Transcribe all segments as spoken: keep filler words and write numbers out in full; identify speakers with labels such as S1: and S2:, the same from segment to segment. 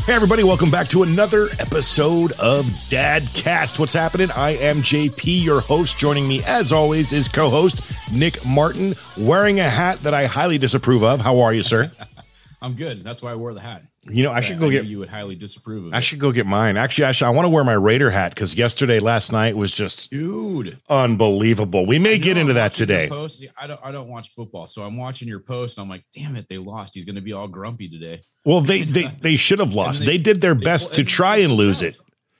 S1: Hey, everybody, welcome back to another episode of Dadcast. What's happening? I am J P, your host. Joining me, as always, is co-host Nick Martin, wearing a hat that I highly disapprove of. How are you, sir?
S2: I'm good. That's why I wore the hat.
S1: You know, I should go
S2: I
S1: get.
S2: You would highly disapprove of
S1: I
S2: it.
S1: should go get mine. Actually, I, should, I want to wear my Raider hat because yesterday, last night was just
S2: dude
S1: unbelievable. We may get into that today.
S2: Post, I don't. I don't watch football, so I'm watching your post. And I'm like, damn it, they lost. He's going to be all grumpy today.
S1: Well, they they they should have lost. They, they did their they, best they, to try and lose it,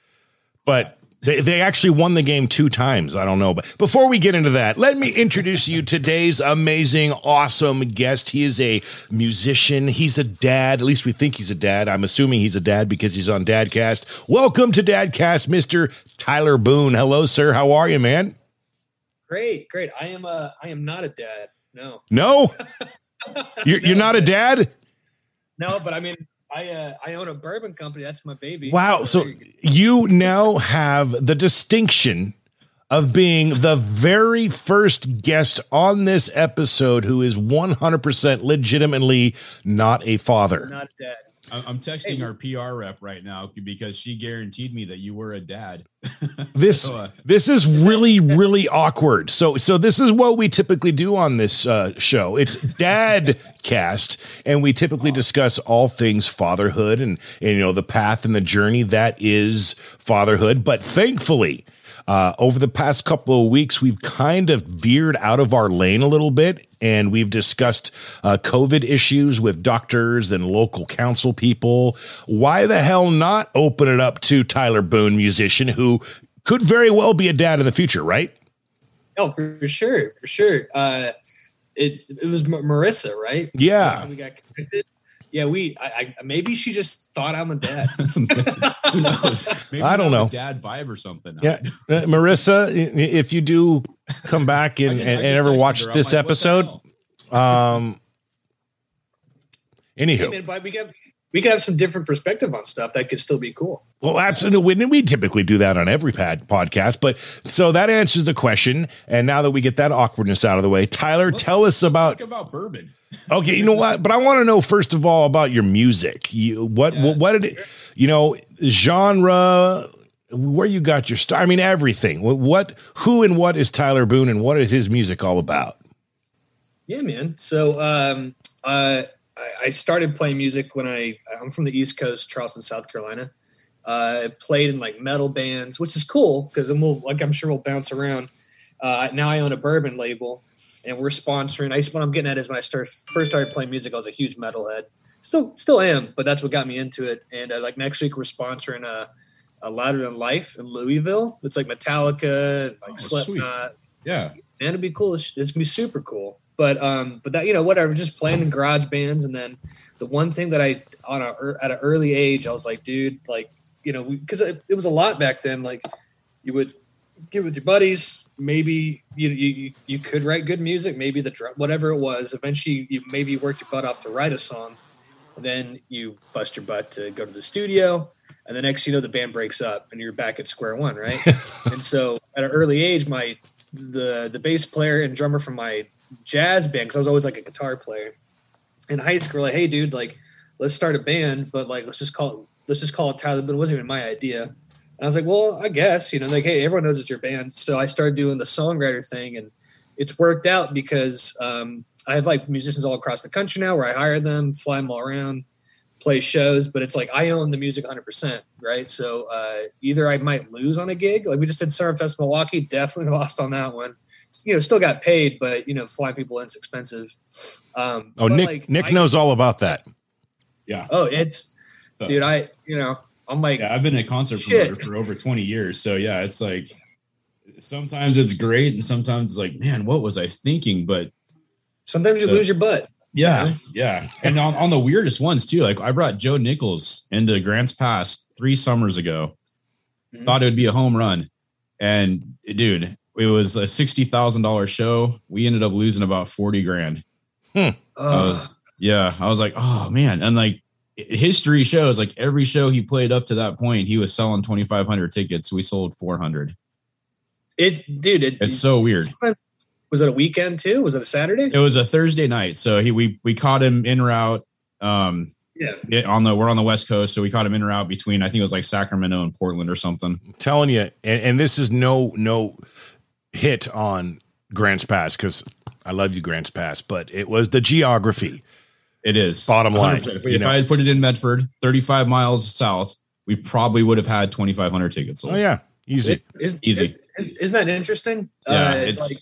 S1: but. They they actually won the game two times. I don't know. But before we get into that, let me introduce you to today's amazing, awesome guest. He is a musician. He's a dad. At least we think he's a dad. I'm assuming he's a dad because he's on Dadcast. Welcome to Dadcast, Mister Tyler Boone. Hello, sir. How are you, man?
S3: Great, great. I am a, I am not a dad. No.
S1: No? You're, you're not a dad?
S3: No, but I mean, I uh, I own a bourbon company. That's my baby.
S1: Wow. So you now have the distinction of being the very first guest on this episode who is one hundred percent legitimately not a father.
S3: Not a dad.
S2: I'm texting hey. our P R rep right now because she guaranteed me that you were a dad.
S1: This so, uh, this is really, really awkward. So so this is what we typically do on this uh, show. It's Dadcast, and we typically discuss all things fatherhood and, and you know the path and the journey that is fatherhood. But thankfully, Uh, over the past couple of weeks, we've kind of veered out of our lane a little bit, and we've discussed uh, COVID issues with doctors and local council people. Why the hell not open it up to Tyler Boone, musician, who could very well be a dad in the future, right?
S3: Oh, for sure, for sure. Uh, it it was M- Marissa, right?
S1: Yeah.
S3: That's when we got connected. Yeah, we. I, I maybe she just thought I'm a dad.
S2: Who knows? Maybe
S1: I don't know.
S2: Dad vibe or something.
S1: Yeah, uh, Marissa, if you do come back and, just, and, and ever watch this like, episode, um, anywho,
S3: hey, man, but we got we could have some different perspective on stuff that could still be cool.
S1: Well, absolutely. We typically do that on every pad podcast, but so that answers the question. And now that we get that awkwardness out of the way, Tyler, let's, tell us about
S2: talk about bourbon.
S1: Okay, you know what? But I want to know first of all about your music. You, what, yes. what, what did it? You know, genre, where you got your start? I mean, everything. What, what, who, and what is Tyler Boone, and what is his music all about?
S3: Yeah, man. So, um, uh, I, I started playing music when I I'm from the East Coast, Charleston, South Carolina. Uh, I played in like metal bands, which is cool because then we'll like I'm sure we'll bounce around. Uh, now I own a bourbon label. And we're sponsoring. I what I'm getting at is when I start first started playing music, I was a huge metalhead. Still, still am, but that's what got me into it. And uh, like next week, we're sponsoring a, a Louder Than Life in Louisville. It's like Metallica, like oh, Slipknot.
S2: Sweet. Yeah,
S3: man, it'd be cool. It's, it's gonna be super cool. But um, but that you know whatever, just playing in garage bands. And then the one thing that I on a at an early age, I was like, dude, like you know, because it, it was a lot back then. Like you would get with your buddies. Maybe you, you you could write good music. Maybe the drum, whatever it was. Eventually, you maybe you worked your butt off to write a song. And then you bust your butt to go to the studio, and the next you know the band breaks up, and you're back at square one, right? And so at an early age, my the the bass player and drummer from my jazz band, because I was always like a guitar player in high school, like, hey, dude, like let's start a band, but like let's just call it let's just call it Tyler. But it wasn't even my idea. And I was like, well, I guess, you know, like, hey, everyone knows it's your band. So I started doing the songwriter thing, and it's worked out because um, I have like musicians all across the country now where I hire them, fly them all around, play shows, but it's like I own the music one hundred percent, right? So uh, either I might lose on a gig. Like we just did Summerfest Milwaukee, definitely lost on that one. You know, still got paid, but, you know, flying people in is expensive. Um,
S1: oh, Nick,
S3: like,
S1: Nick
S3: I,
S1: knows all about that.
S2: Yeah.
S3: Oh, it's, so. dude, I, you know, I'm like,
S2: yeah, I've been a concert promoter for over twenty years. So yeah, it's like, sometimes it's great. And sometimes it's like, man, what was I thinking? But
S3: sometimes you the, lose your butt.
S2: Yeah. Yeah. And on, on the weirdest ones too, like I brought Joe Nichols into Grants Pass three summers ago, mm-hmm. thought it would be a home run. And dude, it was a sixty thousand dollars show. We ended up losing about forty grand.
S1: Hmm.
S2: I was, yeah. I was like, oh man. And like, history shows like every show he played up to that point, he was selling twenty-five hundred tickets. We sold four hundred.
S3: It, dude, it,
S2: it's so weird.
S3: Was it a weekend too? Was it a Saturday?
S2: It was a Thursday night. So he, we, we caught him en route. Um,
S3: Yeah.
S2: on the we're on the West Coast, so we caught him in route between, I think it was like Sacramento and Portland or something.
S1: I'm telling you, and, and this is no no hit on Grants Pass because I love you, Grants Pass, but it was the geography.
S2: It is
S1: bottom line.
S2: If, if I had put it in Medford, thirty-five miles south, we probably would have had twenty-five hundred tickets sold.
S1: Oh yeah, easy,
S3: it, is,
S2: easy.
S3: It, isn't that interesting?
S2: Yeah,
S3: uh,
S2: it's.
S3: Like,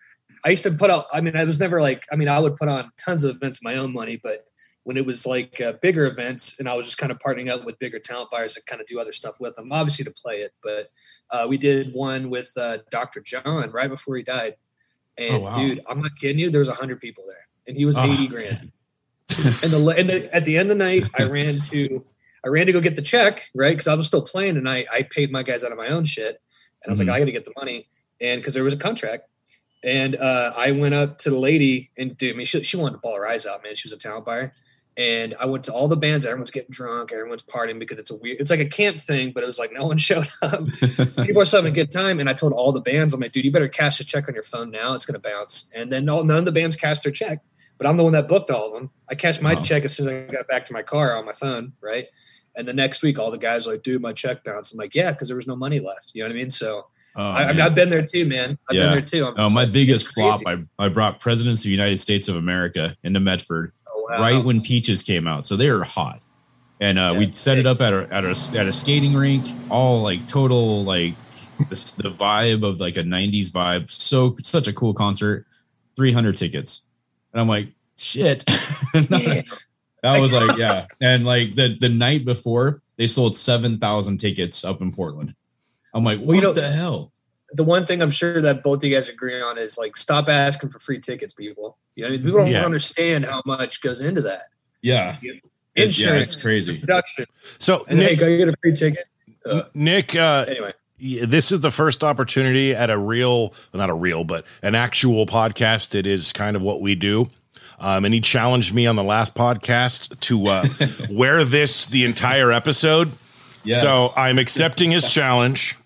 S3: I used to put out. I mean, I was never like. I mean, I would put on tons of events with my own money, but when it was like uh, bigger events and I was just kind of partnering up with bigger talent buyers to kind of do other stuff with them, obviously to play it. But uh, we did one with uh, Doctor John right before he died. And
S2: oh, wow.
S3: dude, I'm not kidding you. There was a hundred people there and he was
S2: oh.
S3: eighty grand. and the, and the, at the end of the night, I ran to, I ran to go get the check, right? Cause I was still playing and I, I paid my guys out of my own shit. And I was mm-hmm. like, I got to get the money. And cause there was a contract. And uh, I went up to the lady and dude, I mean, she, she wanted to ball her eyes out, man. She was a talent buyer. And I went to all the bands. Everyone's getting drunk. Everyone's partying because it's a weird, it's like a camp thing, but it was like no one showed up. People are having a good time. And I told all the bands, I'm like, dude, you better cash a check on your phone now. It's going to bounce. And then all, none of the bands cashed their check, but I'm the one that booked all of them. I cashed my wow. check as soon as I got back to my car on my phone. Right. And the next week, all the guys were like, dude, my check bounced. I'm like, yeah, because there was no money left. You know what I mean? So oh, I, I mean, I've been there too, man. I've
S2: yeah.
S3: been there too. I'm
S2: oh, my
S3: like,
S2: biggest flop, I, I brought Presidents of the United States of America into Medford. Wow. Right when Peaches came out, so they were hot, and uh, yeah. we'd set it up at a at a at a skating rink, all like total like this, the vibe of like a nineties vibe. So such a cool concert, three hundred tickets, and I'm like, shit. Yeah. That was like yeah, and like the the night before they sold seven thousand tickets up in Portland. I'm like, what well, you know, the hell?
S3: The one thing I'm sure that both of you guys agree on is like stop asking for free tickets, people. You know, people don't yeah. understand how much goes into that.
S2: Yeah,
S3: insurance,
S2: yeah, it's crazy.
S3: Production.
S1: So,
S3: and
S1: Nick,
S3: hey, go get a free ticket.
S1: Uh, Nick. Uh,
S3: anyway,
S1: this is the first opportunity at a real, not a real, but an actual podcast. It is kind of what we do. Um, and he challenged me on the last podcast to uh, wear this the entire episode. Yes. So I'm accepting his challenge.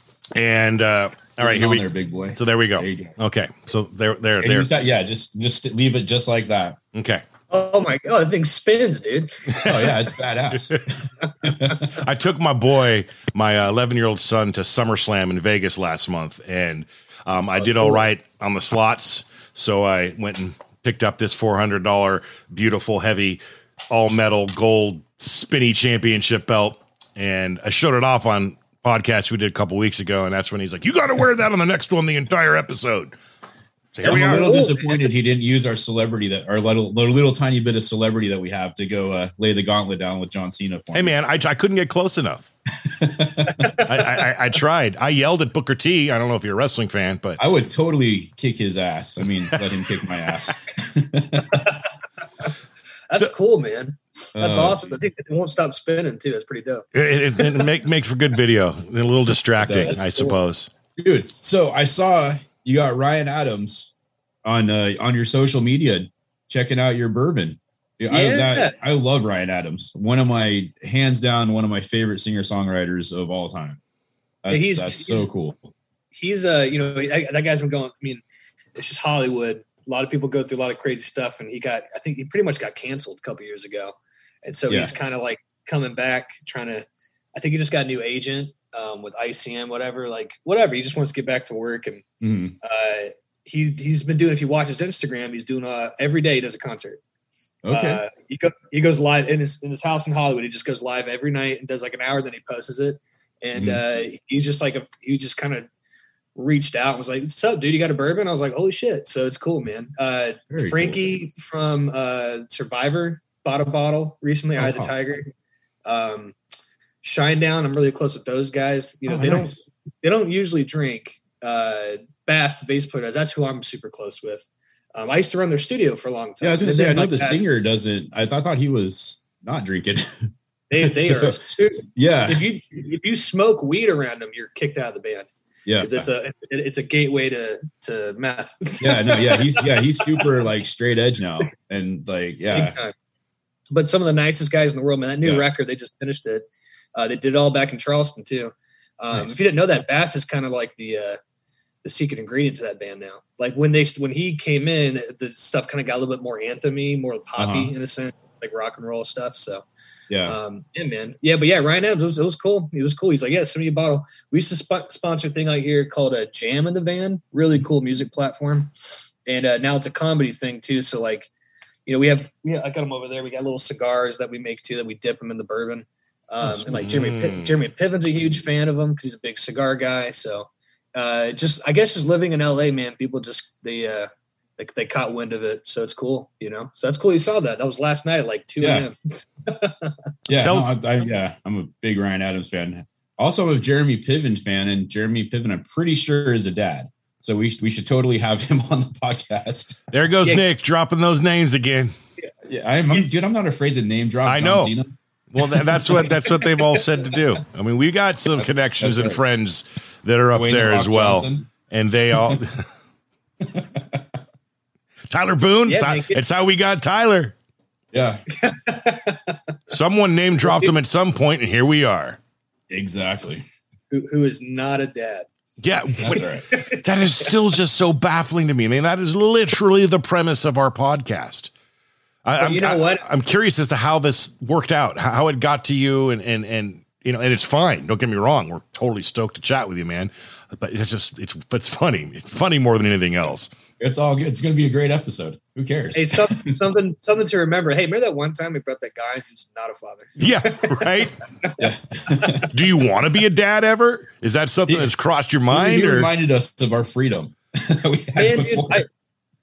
S1: And uh, all right, here we
S2: there, big boy.
S1: So there we go.
S2: There you go.
S1: Okay, so there, there, there.
S2: That, yeah, just just leave it just like that.
S1: Okay.
S3: Oh my god, the thing spins, dude.
S2: Oh yeah, it's badass.
S1: I took my boy, my eleven year old son, to SummerSlam in Vegas last month, and um, I oh, did all cool. right on the slots. So I went and picked up this four hundred dollar beautiful, heavy, all metal gold spinny championship belt, and I showed it off on podcast we did a couple weeks ago, and that's when he's like, you got to wear that on the next one the entire episode.
S2: So I was a little disappointed he didn't use our celebrity that our little, little little tiny bit of celebrity that we have to go uh, lay the gauntlet down with John Cena for
S1: hey
S2: me.
S1: Man, I, I couldn't get close enough. I, I, I tried. I yelled at Booker T. I don't know if you're a wrestling fan, but
S2: I would totally kick his ass. I mean, let him kick my ass.
S3: That's so cool, man. That's uh, awesome. I think it won't stop spinning too. It's pretty dope.
S1: It, it, it make, makes for good video. A little distracting, I cool. suppose.
S2: Dude, so I saw you got Ryan Adams on uh, on your social media checking out your bourbon. Yeah, I, that, I love Ryan Adams. One of my hands down, one of my favorite singer songwriters of all time. That's, he's, that's he's, so cool.
S3: He's uh, you know, that guy's been going. I mean, it's just Hollywood. A lot of people go through a lot of crazy stuff, and he got. I think he pretty much got canceled a couple years ago. And so yeah. he's kind of like coming back, trying to, I think he just got a new agent um, with I C M, whatever, like whatever. He just wants to get back to work. And mm. uh, he, he's been doing, if you watch his Instagram, he's doing uh, every day he does a concert.
S2: Okay.
S3: Uh, he, go, he goes live in his, in his house in Hollywood. He just goes live every night and does like an hour. Then he posts it. And mm. uh, he's just like, a, he just kind of reached out and was like, what's up, dude? You got a bourbon? I was like, holy shit. So it's cool, man. Uh, Frankie cool. from uh, Survivor bought a bottle recently. Oh, I had the Tiger. Um, Shinedown, I'm really close with those guys. You know, oh, they nice. don't they don't usually drink. Uh, Bass, the bass player, does. That's who I'm super close with. Um, I used to run their studio for a long time.
S2: Yeah, I was gonna say, I know like the that. singer doesn't. I, th- I thought he was not drinking.
S3: They they so, are. Super,
S2: yeah.
S3: If you if you smoke weed around them, you're kicked out of the band.
S2: Yeah,
S3: it's a it's a gateway to to meth.
S2: yeah, no, yeah, he's yeah he's super like straight edge now, and like yeah.
S3: But some of the nicest guys in the world, man. That new yeah. record, they just finished it. Uh, they did it all back in Charleston too. Um, nice. If you didn't know that, Bass is kind of like the uh, the secret ingredient to that band now. Like when they when he came in, the stuff kind of got a little bit more anthemy, more poppy uh-huh. in a sense. like rock and roll stuff. So
S2: Yeah.
S3: Um, yeah, man. Yeah, but yeah, Ryan Adams, it was, it was cool. It was cool. He's like, yeah, send me a bottle. We used to sp- sponsor a thing out here called a Jam in the Van, really cool music platform. And uh, now it's a comedy thing too. So like, you know, we have, yeah, I got them over there. We got little cigars that we make too, that we dip them in the bourbon. Um, and like Jeremy, P- Jeremy Piven's a huge fan of them because he's a big cigar guy. So uh, just, I guess just living in L A, man, people just, they, uh, Like they caught wind of it, so it's cool, you know. So that's cool. You saw that. That was last night at like two a.m.
S2: Yeah,
S1: Tell
S2: no,
S1: us-
S2: I, I, yeah. I'm a big Ryan Adams fan. Also, a Jeremy Piven fan, and Jeremy Piven, I'm pretty sure, is a dad. So we we should totally have him on the podcast.
S1: There goes
S3: Yeah.
S1: Nick dropping those names again.
S2: Yeah, I'm, I'm dude. I'm not afraid to name drop.
S1: I
S2: John
S1: know.
S2: Cena.
S1: Well, th- that's what that's what they've all said to do. I mean, we got some
S2: That's-
S1: connections
S2: that's
S1: and
S2: right.
S1: friends that are up
S2: Dwayne
S1: there
S2: The
S1: as
S2: Rock
S1: well,
S2: Johnson.
S1: and they all. Tyler Boone.
S3: Yeah,
S1: it's, how,
S3: make it-
S1: it's how we got Tyler.
S2: Yeah,
S1: Someone name dropped him at some point, and here we are.
S2: exactly.
S3: who, who is not a dad.
S1: Yeah,
S2: That's
S1: but
S2: all right.
S1: that is still just so baffling to me. I mean, that is literally the premise of our podcast. I,
S3: But
S1: I'm,
S3: you know
S1: I-
S3: what?
S1: I'm curious as to how this worked out, how how it got to you, and and and you know, and it's fine. Don't get me wrong. We're totally stoked to chat with you, man. But it's just it's it's funny. It's funny more than anything else.
S2: It's all good. It's going to be a great episode. Who cares?
S3: Hey, some, something something to remember. Hey, remember that one time we brought that guy who's not a father?
S1: Yeah, right.
S2: Yeah.
S1: Do you want to be a dad ever? Is that something that's crossed your mind?
S2: He
S1: Or
S2: reminded us of our freedom. we had
S3: Man, dude,
S2: before.
S3: I,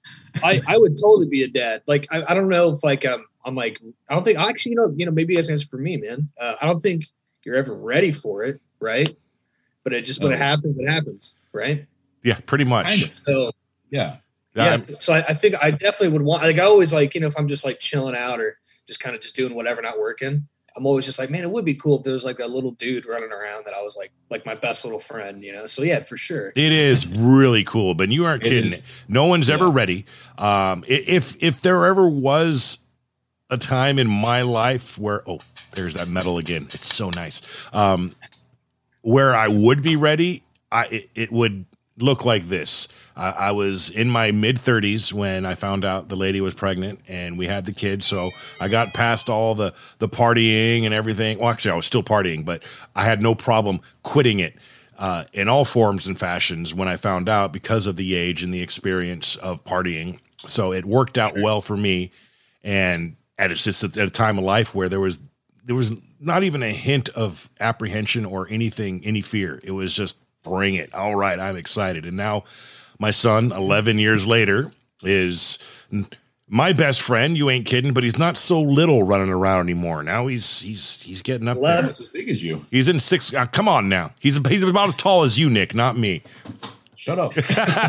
S3: I I would totally be a dad. Like I, I don't know if like um I'm like I don't think actually you know you know maybe that's answer for me, man. Uh, I don't think you're ever ready for it, right? But it just when it
S2: Oh.
S3: happens, it happens, right?
S1: yeah, pretty much.
S2: Kind of.
S3: So
S2: yeah.
S3: yeah,
S1: I'm-
S3: so I, I think I definitely would want. Like I always like you know if I'm just like chilling out or just kind of just doing whatever, not working. I'm always just like, man, it would be cool if there was like a little dude running around that I was like like my best little friend, you know. So yeah, for sure.
S1: It is really cool, but you aren't
S2: It
S1: kidding.
S2: is.
S1: No one's ever
S2: Yeah.
S1: ready. Um, i- if if there ever was a time in my life where oh, there's that metal again. It's so nice. Um, where I would be ready, I it, it would look like this. I, I was in my mid thirties when I found out the lady was pregnant, and we had the kid. So I got past all the the partying and everything. Well, actually, I was still partying, but I had no problem quitting it. Uh, in all forms and fashions when I found out because of the age and the experience of partying. So it worked out well for me. And and it's just at a time of life where there was there was not even a hint of apprehension or anything, any fear. It was just bring it. All right, I'm excited. And now my son, eleven years later, is my best friend. You ain't kidding, but he's not so little running around anymore. Now he's he's he's getting up there.
S2: Almost as big as you.
S1: He's in six. Uh, come on now. He's he's about as tall as you, Nick, not me.
S2: Shut up.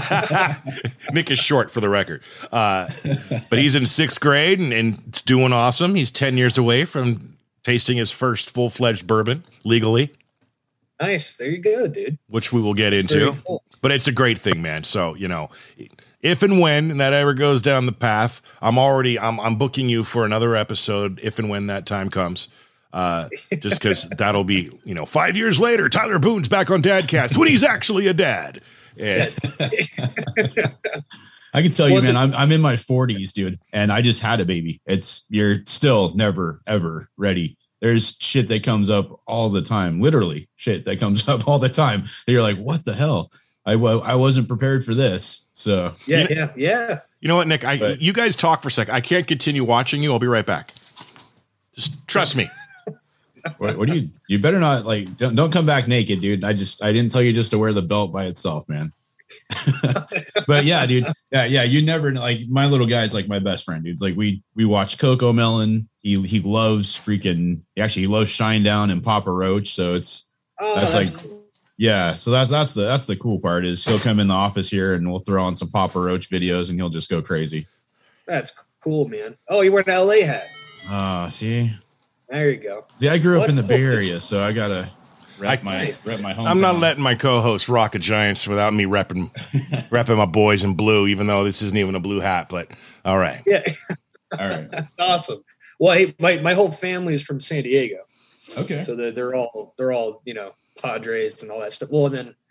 S1: Nick is short for the record. Uh, but he's in sixth grade and, and it's doing awesome. He's ten years away from tasting his first full fledged bourbon legally,
S3: Nice. There you go, dude.
S1: which we will get
S3: Very
S1: into.
S3: cool.
S1: But it's a great thing, man. So, you know, if and when that ever goes down the path, I'm already I'm I'm booking you for another episode if and when that time comes. Uh, just because that'll be, you know, five years later, Tyler Boone's back on Dadcast when he's actually a dad. And
S2: I can tell you,
S3: Was
S2: man,
S3: it-
S2: I'm I'm in my forties, dude, and I just had a baby. It's you're still never ever ready. There's shit that comes up all the time, literally shit that comes up all the time. That you're like, what the hell? I wa- I wasn't prepared for this. So
S3: Yeah,
S1: You
S3: yeah, yeah.
S1: you know what, Nick? I
S2: But-
S1: you guys talk for a sec. I can't continue watching you. I'll be right back. Just trust me.
S2: what, what do you? You better not like don't don't come back naked, dude. I just I didn't tell you just to wear the belt by itself, man. But yeah, dude. Yeah, yeah. You never know. Like my little guy's like my best friend, dude. It's like we we watch Coco Melon. He he loves freaking. Actually, he loves Shinedown and Papa Roach. So it's
S3: Oh,
S2: That's
S3: that's,
S2: like-
S3: cool.
S2: yeah. So that's that's the that's the cool part is he'll come in the office here and we'll throw on some Papa Roach videos and he'll just go crazy.
S3: That's cool, man. Oh, you wear an L A hat.
S2: Ah, see,
S3: There you go.
S2: see, I grew up
S3: Well,
S2: in the
S3: that's
S2: Bay
S3: cool.
S2: Area, so I gotta rep
S1: I-
S2: my rep my home.
S1: I'm not letting my co-host rock a Giants without me repping repping my boys in blue, even though this isn't even a blue hat. But all right.
S3: Yeah,
S2: All right.
S3: awesome. Well, hey, my, my whole family is from San Diego,
S2: Okay.
S3: so they're, they're all they're all you know Padres and all that stuff. Well, and then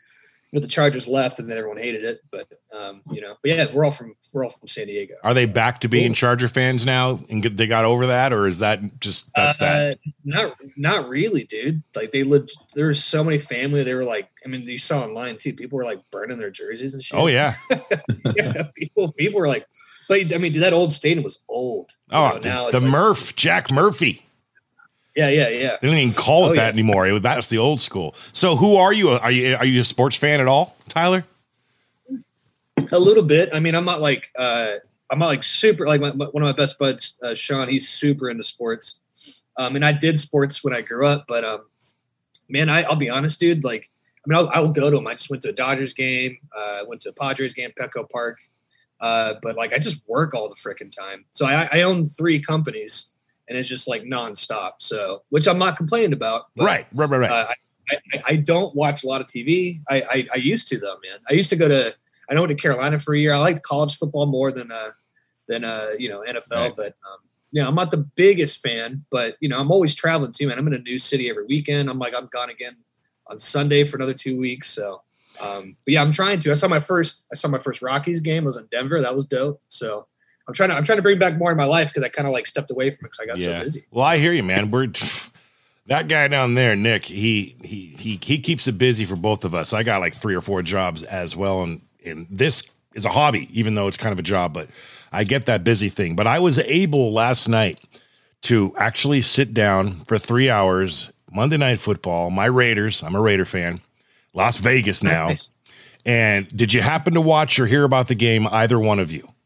S3: But the Chargers left, and then everyone hated it. But um, you know, but yeah, we're all from we're all from San Diego.
S1: Are they back to being Charger fans now, and get, they got over that, or is that just that's
S3: uh,
S1: that?
S3: Not not really, dude. Like they lived. There were so many family. They were like, I mean, you saw online too. People were like burning their jerseys and shit.
S1: Oh yeah,
S3: yeah. People people were like, but I mean, dude, that old stadium was old.
S1: Oh,
S3: know, now
S1: the, the
S3: like,
S1: Murph, Jack Murphy.
S3: Yeah, yeah, yeah.
S1: They don't even call it
S3: oh,
S1: that
S3: yeah.
S1: anymore. It, that's the old school. So, who are you? Are you are you a sports fan at all, Tyler?
S3: A little bit. I mean, I'm not like uh, I'm not like super. Like my, my, one of my best buds, uh, Sean. He's super into sports. Um, and I did sports when I grew up, but um, man, I, I'll be honest, dude. Like, I mean, I'll, I'll go to them. I just went to a Dodgers game. I uh, went to a Padres game, Petco Park. Uh, but like, I just work all the freaking time. So I, I own three companies. And it's just like nonstop. So, which I'm not complaining about. But,
S1: right, right, right, right.
S3: Uh, I, I, I don't watch a lot of T V. I, I, I used to though, man. I used to go to. I went to Carolina for a year. I liked college football more than uh than uh you know N F L. Right. But um, yeah, I'm not the biggest fan. But you know, I'm always traveling too, man. I'm in a new city every weekend. I'm like, I'm gone again on Sunday for another two weeks. So, um, but yeah, I'm trying to. I saw my first. I saw my first Rockies game. I was in Denver. That was dope. So. I'm trying to I'm trying to bring back more in my life because I kind of like stepped away from it because I got
S1: yeah.
S3: so busy.
S1: Well, I hear you, man. We're that guy down there, Nick. He he he he keeps it busy for both of us. I got like three or four jobs as well, and and this is a hobby, even though it's kind of a job. But I get that busy thing. But I was able last night to actually sit down for three hours Monday Night Football. My Raiders. I'm a Raider fan. Las Vegas now. Nice. And did you happen to watch or hear about the game? Either one of you?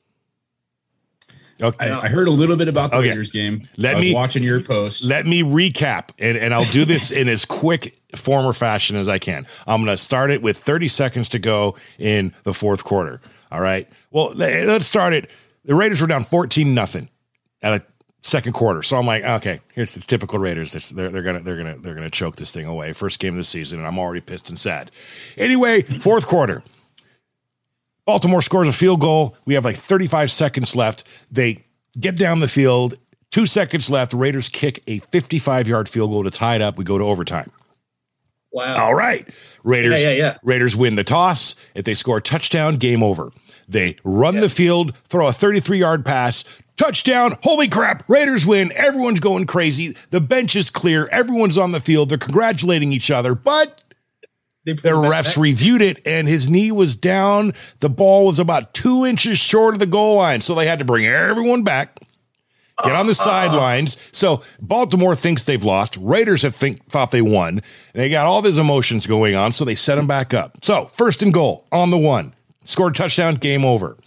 S2: Okay. I, I heard a little bit about the
S1: okay.
S2: Raiders game.
S1: Let
S2: I was
S1: me
S2: watching your post.
S1: Let me recap, and, and I'll do this in as quick form or fashion as I can. I'm going to start it with thirty seconds to go in the fourth quarter. All right. Well, let's start it. The Raiders were down fourteen nothing at a second quarter. So I'm like, okay, here's the typical Raiders. It's, they're they're gonna they're gonna they're gonna choke this thing away. First game of the season, and I'm already pissed and sad. Anyway, fourth quarter. Baltimore scores a field goal. We have like thirty-five seconds left. They get down the field. Two seconds left. The Raiders kick a fifty-five-yard field goal to tie it up. We go to overtime.
S3: Wow.
S1: All right. Raiders,
S3: yeah, yeah, yeah.
S1: Raiders win the toss. If they score a touchdown, game over. They run yeah. the field, throw a thirty-three-yard pass, touchdown. Holy crap. Raiders win. Everyone's going crazy. The bench is clear. Everyone's on the field. They're congratulating each other, but the refs back. reviewed it, and his knee was down. The ball was about two inches short of the goal line, so they had to bring everyone back, get on the uh, sidelines. So Baltimore thinks they've lost. Raiders have think, thought they won. They got all these emotions going on, so they set them back up. So first and goal on the one. Scored a touchdown, game over.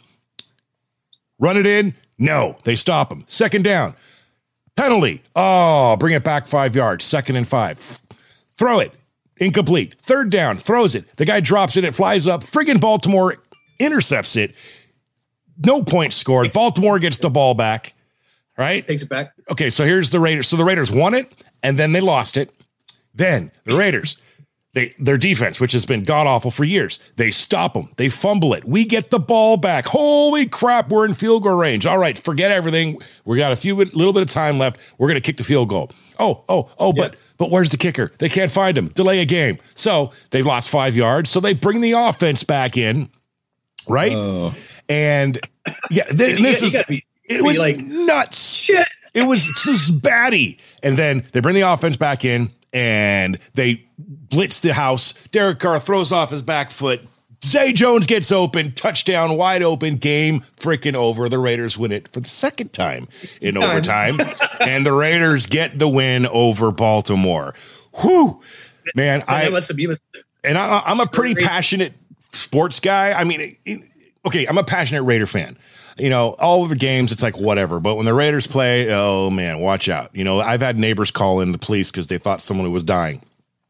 S1: Run it in? No, they stop him. Second down. Penalty. Oh, bring it back five yards. Second and five. Throw it. Incomplete. Third down, throws it. The guy drops it. It flies up. Friggin' Baltimore intercepts it. No points scored. Baltimore gets the ball back, right?
S3: Takes it back.
S1: Okay, so here's the Raiders. So the Raiders won it, and then they lost it. Then the Raiders, they their defense, which has been god-awful for years, they stop them. They fumble it. We get the ball back. Holy crap, we're in field goal range. All right, forget everything. We got a few little bit of time left. We're going to kick the field goal. Oh, oh, oh, yeah. but... But where's the kicker? They can't find him. Delay a game. So they lost five yards. So they bring the offense back in, right? Oh. And yeah, th-
S3: you
S1: this
S3: got,
S1: is
S3: be,
S1: it was
S3: like
S1: nuts.
S3: Shit.
S1: It was just batty. And then they bring the offense back in, and they blitz the house. Derek Carr throws off his back foot. Zay Jones gets open, touchdown, wide open, game freaking over. The Raiders win it for the second time it's in time. overtime, and the Raiders get the win over Baltimore. Whew, man! I must have, must have and I, I'm a pretty passionate sports guy. I mean, it, okay, I'm a passionate Raider fan. You know, all of the games, it's like whatever. But when the Raiders play, oh man, watch out. You know, I've had neighbors call in the police because they thought someone was dying.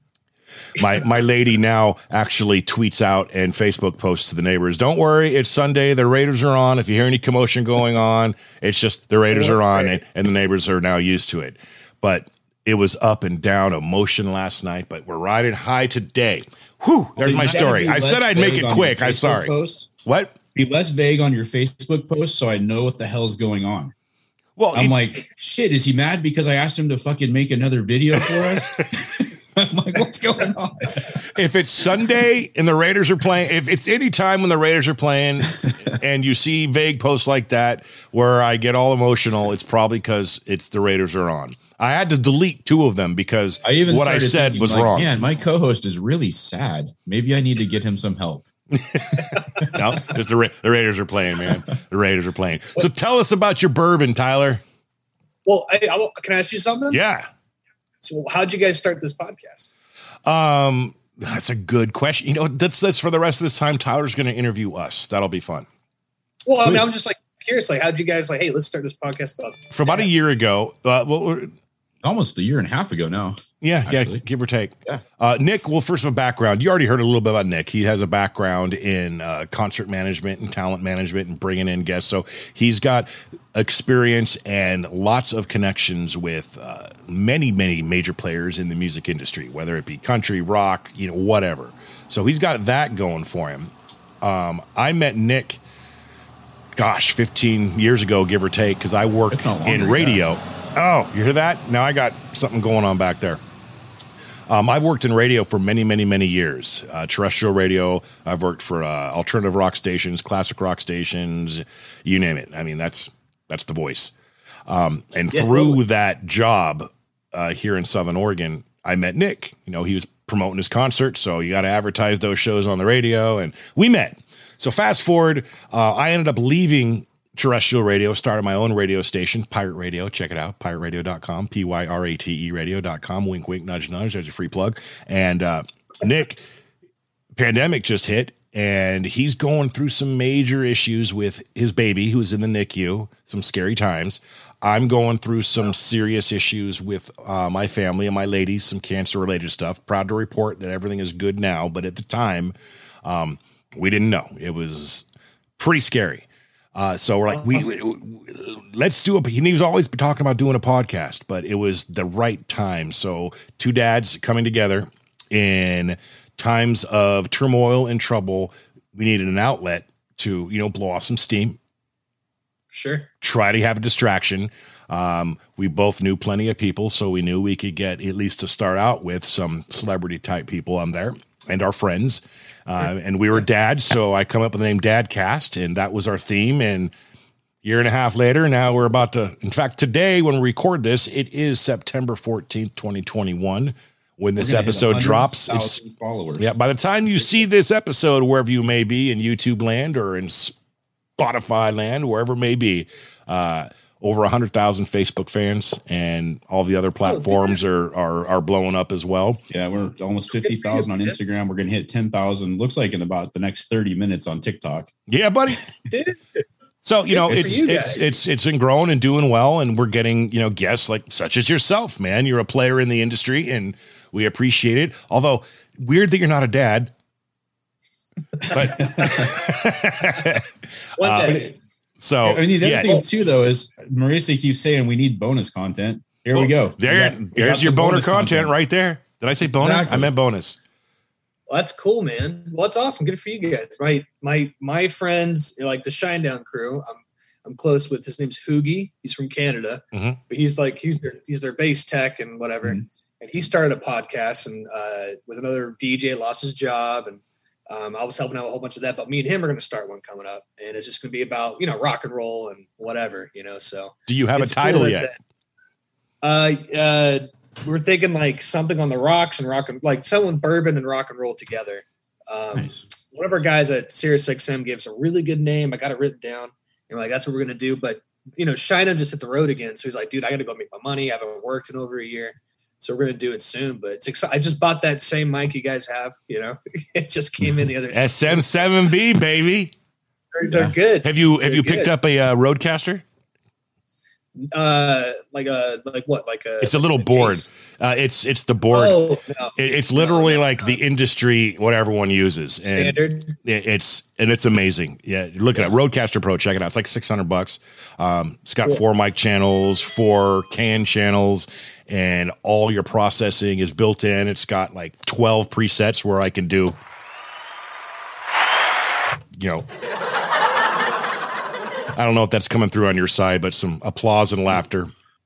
S1: My my lady now actually tweets out and Facebook posts to the neighbors, don't worry, it's Sunday, the Raiders are on. If you hear any commotion going on, it's just the Raiders are on, and, and the neighbors are now used to it. But it was up and down emotion last night, but we're riding high today. Whew, there's my story. I said I'd make it quick. I'm sorry. Post? What?
S2: Be less vague on your Facebook post so I know what the hell's going on. Well, I'm it, like, shit, is he mad because I asked him to fucking make another video for us? I'm like, what's going on?
S1: If it's Sunday and the Raiders are playing, if it's any time when the Raiders are playing and you see vague posts like that where I get all emotional, it's probably because it's the Raiders are on. I had to delete two of them because
S2: I even
S1: what I said
S2: thinking,
S1: was
S2: like,
S1: wrong.
S2: Man, my co-host is really sad. Maybe I need to get him some help.
S1: No, because the, Ra- the Raiders are playing, man. The Raiders are playing. So tell us about your bourbon, Tyler.
S3: Well, I, I, can I ask you something?
S1: Yeah.
S3: So how'd you guys start this podcast?
S1: Um, that's a good question. You know, that's that's for the rest of this time. Tyler's going to interview us. That'll be fun.
S3: Well, I mean, I'm just like curious, like, how'd you guys like, hey, let's start this podcast about
S1: for about a year ago. Uh, well, we're-
S2: Almost a year and a half ago now.
S1: Yeah,
S2: actually.
S1: yeah, give or take.
S2: Yeah.
S1: Uh, Nick, well, first of a background, you already heard a little bit about Nick. He has a background in uh, concert management and talent management and bringing in guests. So he's got experience and lots of connections with uh, many, many major players in the music industry, whether it be country, rock, you know, whatever. So he's got that going for him. Um, I met Nick, gosh, fifteen years ago, give or take, because I work in radio. Yeah. Oh, you hear that? Now I got something going on back there. Um, I've worked in radio for many, many, many years. Uh, terrestrial radio. I've worked for uh, alternative rock stations, classic rock stations, you name it. I mean, that's that's the voice. Um, and
S3: yeah,
S1: through
S3: totally.
S1: that job uh, here in Southern Oregon, I met Nick. You know, he was promoting his concert, so you got to advertise those shows on the radio, and we met. So fast forward, uh, I ended up leaving terrestrial radio, started my own radio station, Pirate Radio. Check it out, pirate radio dot com, P Y R A T E radio dot com. Wink, wink, nudge, nudge. There's a free plug. And uh, Nick, pandemic just hit, and he's going through some major issues with his baby who's in the N I C U, some scary times. I'm going through some serious issues with uh, my family and my ladies, some cancer-related stuff. Proud to report that everything is good now, but at the time, um, we didn't know. It was pretty scary. Uh, so we're like, we, we let's do a, he was always talking about doing a podcast, but it was the right time. So two dads coming together in times of turmoil and trouble. We needed an outlet to, you know, blow off some steam.
S3: Sure.
S1: Try to have a distraction. Um, we both knew plenty of people, so we knew we could get, at least to start out with, some celebrity type people on there and our friends. Uh, and we were dads, so I come up with the name Dadcast, and that was our theme. And year and a half later, now we're about to, in fact, today when we record this, it is September fourteenth, twenty twenty-one. When this episode drops, it's
S2: followers.
S1: Yeah, by the time you see this episode, wherever you may be, in YouTube land or in Spotify land, wherever it may be, uh, over one hundred thousand Facebook fans, and all the other platforms oh, are, are are blowing up as well.
S2: Yeah, we're almost fifty thousand on Instagram. We're going to hit ten thousand, looks like in about the next thirty minutes on TikTok.
S1: Yeah, buddy. So, you know, it's it's it's it's been growing and doing well, and we're getting, you know, guests like such as yourself, man. You're a player in the industry, and we appreciate it. Although, weird that you're not a dad. But
S3: one day.
S1: Uh, So,
S2: I mean, the other
S1: yeah.
S2: thing too, though, is Marissa keeps saying we need bonus content. Here
S1: well,
S2: we go.
S1: There,
S2: we got,
S1: there's
S2: we
S1: your boner
S2: bonus
S1: content,
S2: content
S1: right there. Did I say boner?
S2: Exactly.
S1: I meant bonus.
S3: Well, that's cool, man. Well, that's awesome. Good for you guys. My my my friends, like the Shinedown crew. I'm I'm close with. His name's Hoogie. He's from Canada,
S1: mm-hmm.
S3: but he's like he's their he's their bass tech and whatever.
S2: Mm-hmm.
S3: And he started a podcast and uh, with another D J, lost his job, and um, I was helping out a whole bunch of that. But me and him are going to start one coming up, and it's just going to be about, you know, rock and roll and whatever, you know. So
S1: do you have a title
S3: cool
S1: yet?
S3: That, uh, uh, we're thinking like something on the rocks and rock and like something with bourbon and rock and roll together. Um,
S2: nice.
S3: One of our guys at Sirius X M gave us a really good name. I got it written down, and we're like, that's what we're going to do. But you know, Shina just hit the road again, so he's like, dude, I got to go make my money. I haven't worked in over a year. So we're going to do it soon, but it's exciting. I just bought that same mic you guys have, you know, it just came in the other
S1: S M seven B, baby.
S3: They're, they're good.
S1: Have you, have
S3: they're
S1: you picked
S3: good.
S1: up a uh, Roadcaster?
S3: Uh, like a, like what? Like a,
S1: it's a little
S3: a
S1: board.
S3: case?
S1: Uh, it's, it's the board.
S3: Oh, no.
S1: it, it's literally
S3: no, no,
S1: like
S3: no.
S1: the industry, what everyone uses. And
S3: Standard.
S1: it, it's, and it's amazing. Yeah. Look at it. Roadcaster Pro. Check it out. It's like six hundred bucks. Um, it's got
S3: Cool.
S1: four mic channels, four can channels, and all your processing is built in. It's got like twelve presets where I can do, you know, I don't know if that's coming through on your side, but some applause and laughter.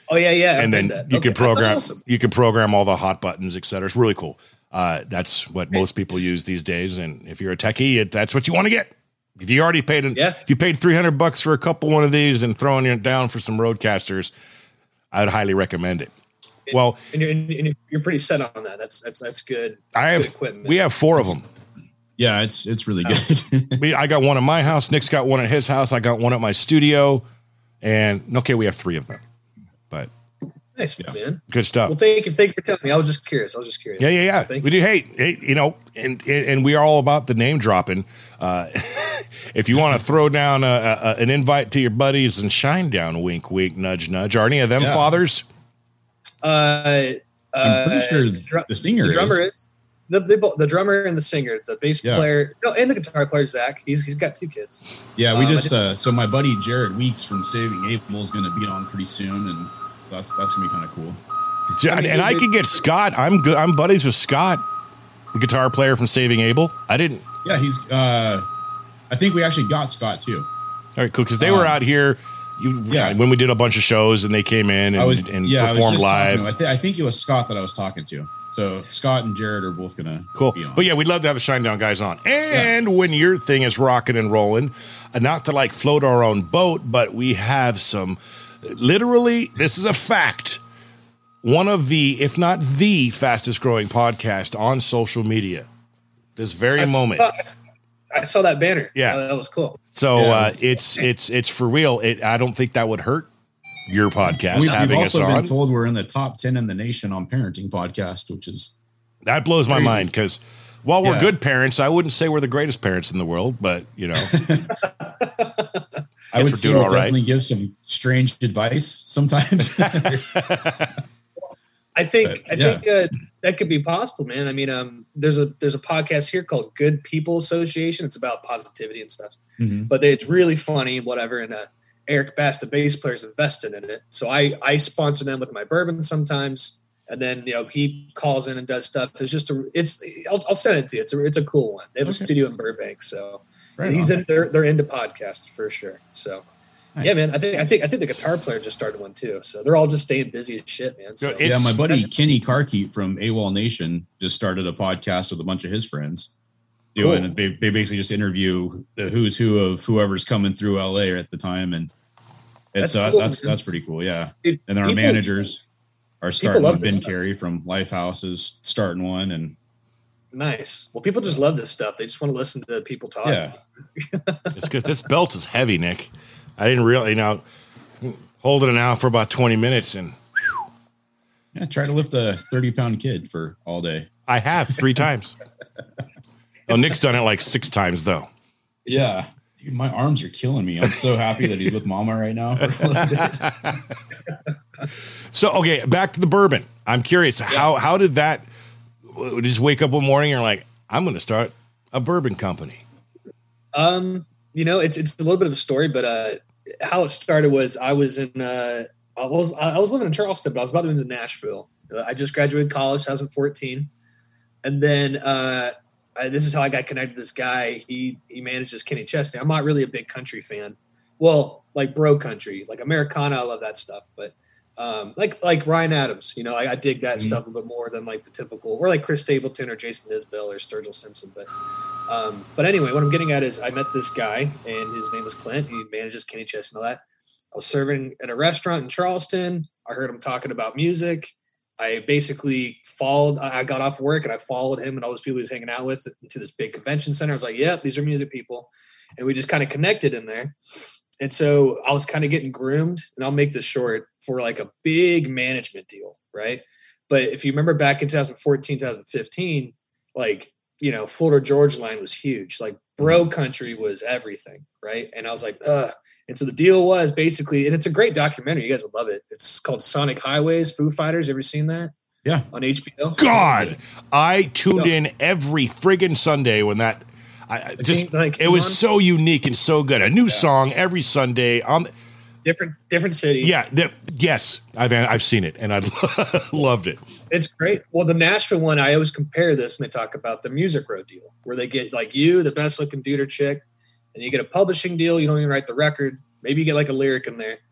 S3: Oh yeah, yeah.
S1: And then
S3: that.
S1: you
S3: okay.
S1: can program
S3: Awesome.
S1: you can program all the hot buttons, et cetera. It's really cool. Uh, that's what most people use these days. And if you're a techie, it, that's what you want to get. If you already paid,
S3: yeah.
S1: if you paid three hundred bucks for a couple one of these and throwing it down for some Roadcasters, I'd highly recommend it.
S3: And,
S1: well,
S3: and you're, and you're pretty set on that. That's that's that's good. That's
S1: I have
S3: good equipment.
S1: we have four of them.
S2: Yeah, it's it's really good.
S1: we, I got one at my house. Nick's got one at his house. I got one at my studio, and okay, we have three of them. But
S3: nice,
S1: yeah,
S3: man.
S1: good stuff.
S3: Well, thank you, thank you for telling me. I was just curious. I was just curious.
S1: Yeah, yeah, yeah.
S3: Thank
S1: we do. Hey, hey, you know, and and we are all about the name dropping. Uh, if you want to throw down a, a, an invite to your buddies and shine down, wink, wink, nudge, nudge. Are any of them
S2: yeah.
S1: fathers?
S3: Uh,
S2: I'm pretty
S3: uh,
S2: sure
S3: the, dr-
S2: the singer
S3: the drummer
S2: is.
S3: is. The, they both, the drummer and the singer, the bass
S2: Yeah.
S3: player, no, and the guitar player Zach. He's he's got two kids.
S2: Yeah, we
S3: Um,
S2: just uh, so my buddy Jared Weeks from Saving April is going to be on pretty soon, and so that's that's gonna be kind of cool.
S1: Yeah, and, and I could get Scott. I'm good. I'm buddies with Scott, the guitar player from Saving Abel. I didn't.
S2: Yeah, he's. Uh, I think we actually got Scott too.
S1: All right, cool. Because they
S2: Um,
S1: were out here. You,
S2: yeah.
S1: when we did a bunch of shows and they came in and,
S2: I was
S1: and
S2: yeah, I was
S1: performed
S2: just talking
S1: live.
S2: to him. I, th- I think it was Scott that I was talking to. So Scott and Jared are both gonna
S1: Cool.
S2: be on.
S1: But yeah, we'd love to have the Shinedown guys on. And yeah. when your thing is rocking and rolling, uh, not to like float our own boat, but we have some, literally, this is a fact, one of the, if not the fastest growing podcast on social media. This very
S3: I,
S1: moment.
S3: I saw that banner.
S1: Yeah.
S3: Uh, that was cool.
S1: So
S2: Yeah,
S1: uh,
S2: it was-
S1: it's it's it's for real. It, I don't think that would hurt your podcast
S2: We've,
S1: having
S2: we've
S1: us
S2: also
S1: on.
S2: been told we're in the top ten in the nation on parenting podcast, which is
S1: That blows my
S2: crazy.
S1: mind because while we're
S2: Yeah.
S1: good parents, I wouldn't say we're the greatest parents in the world, but you know,
S2: I would
S1: we're
S2: say
S1: doing
S2: we'll
S1: all right.
S2: definitely give some strange advice sometimes.
S3: I think
S2: But,
S3: I
S2: yeah.
S3: think uh, that could be possible, man. I mean, um, there's a there's a podcast here called Good People Association. It's about positivity and stuff,
S2: Mhm.
S3: but they, it's really funny, whatever. And uh, Eric Bass, the bass player, is invested in it. So I I sponsor them with my bourbon sometimes, and then you know he calls in and does stuff. It's just a it's I'll, I'll send it to you. It's a it's a cool one. They have
S2: Okay.
S3: a studio in Burbank, so
S2: Right
S3: he's
S2: on.
S3: in they're they're into podcasts for sure. So.
S2: Nice.
S3: Yeah, man. I think I think I think the guitar player just started one too. So they're all just staying busy as shit, man. So.
S1: Good.
S2: Yeah,
S1: It's-
S2: my buddy Kenny Carkeet from AWOL Nation just started a podcast with a bunch of his friends. Doing
S3: Cool.
S2: they, they basically just interview the who's who of whoever's coming through L A at the time, and it's
S3: That's
S2: uh,
S3: cool,
S2: that's
S3: man.
S2: that's pretty cool. Yeah,
S3: Dude,
S2: and then our
S3: people-
S2: managers are starting
S3: love
S2: with
S3: this
S2: Ben
S3: stuff.
S2: Carey from Life Houses, starting one, and
S3: Nice. Well, people just love this stuff. They just want to listen to people talk.
S2: yeah,
S1: It's because this belt is heavy, Nick. I didn't really, you know, holding it now for about twenty minutes, and
S2: yeah. Try to lift a thirty pound kid for all day.
S1: I have three times. Oh, Nick's done it like six times, though.
S2: Yeah, dude, my arms are killing me. I'm so happy that he's with Mama right now. For a little bit.
S1: So, okay, back to the bourbon. I'm curious, how how did that, w- just wake up one morning and you're like, I'm going to start a bourbon company?
S3: Um, you know, it's it's a little bit of a story, but uh, how it started was I was in uh, I was I was living in Charleston, but I was about to move to Nashville. Uh, I just graduated college, twenty fourteen, and then uh, I, this is how I got connected to this guy. He he manages Kenny Chesney. I'm not really a big country fan. Well, like bro country, like Americana, I love that stuff, but. Um, like like Ryan Adams, you know, I, I dig that
S2: Mhm.
S3: stuff a bit more than like the typical, or like Chris Stapleton or Jason Isbell or Sturgill Simpson. But um, but anyway, what I'm getting at is I met this guy and his name was Clint. He manages Kenny Chess and all that. I was serving at a restaurant in Charleston. I heard him talking about music. I basically followed. I I got off work and I followed him and all those people he was hanging out with into this big convention center. I was like, "Yeah, these are music people," and we just kind of connected in there. And so I was kind of getting groomed, and I'll make this short, for like a big management deal, right? But if you remember back in twenty fourteen, twenty fifteen, like, you know, Florida Georgia Line was huge. Like bro country was everything, right? And I was like, ugh. And so the deal was basically, and it's a great documentary. You guys would love it. It's called Sonic Highways, Foo Fighters. Ever seen that?
S2: Yeah.
S3: On H B O?
S1: God, I tuned in every friggin' Sunday when that, I I just,
S3: came- like,
S1: it was
S3: came on?
S1: so unique and so good. A new song every Sunday. Um,
S3: Different, different city.
S1: yeah, the, yes, I've I've seen it and I loved it.
S3: It's great. Well, the Nashville one, I always compare this and they talk about the Music Row deal, where they get like you, the best looking dude or chick, and you get a publishing deal. You don't even write the record. Maybe you get like a lyric in there.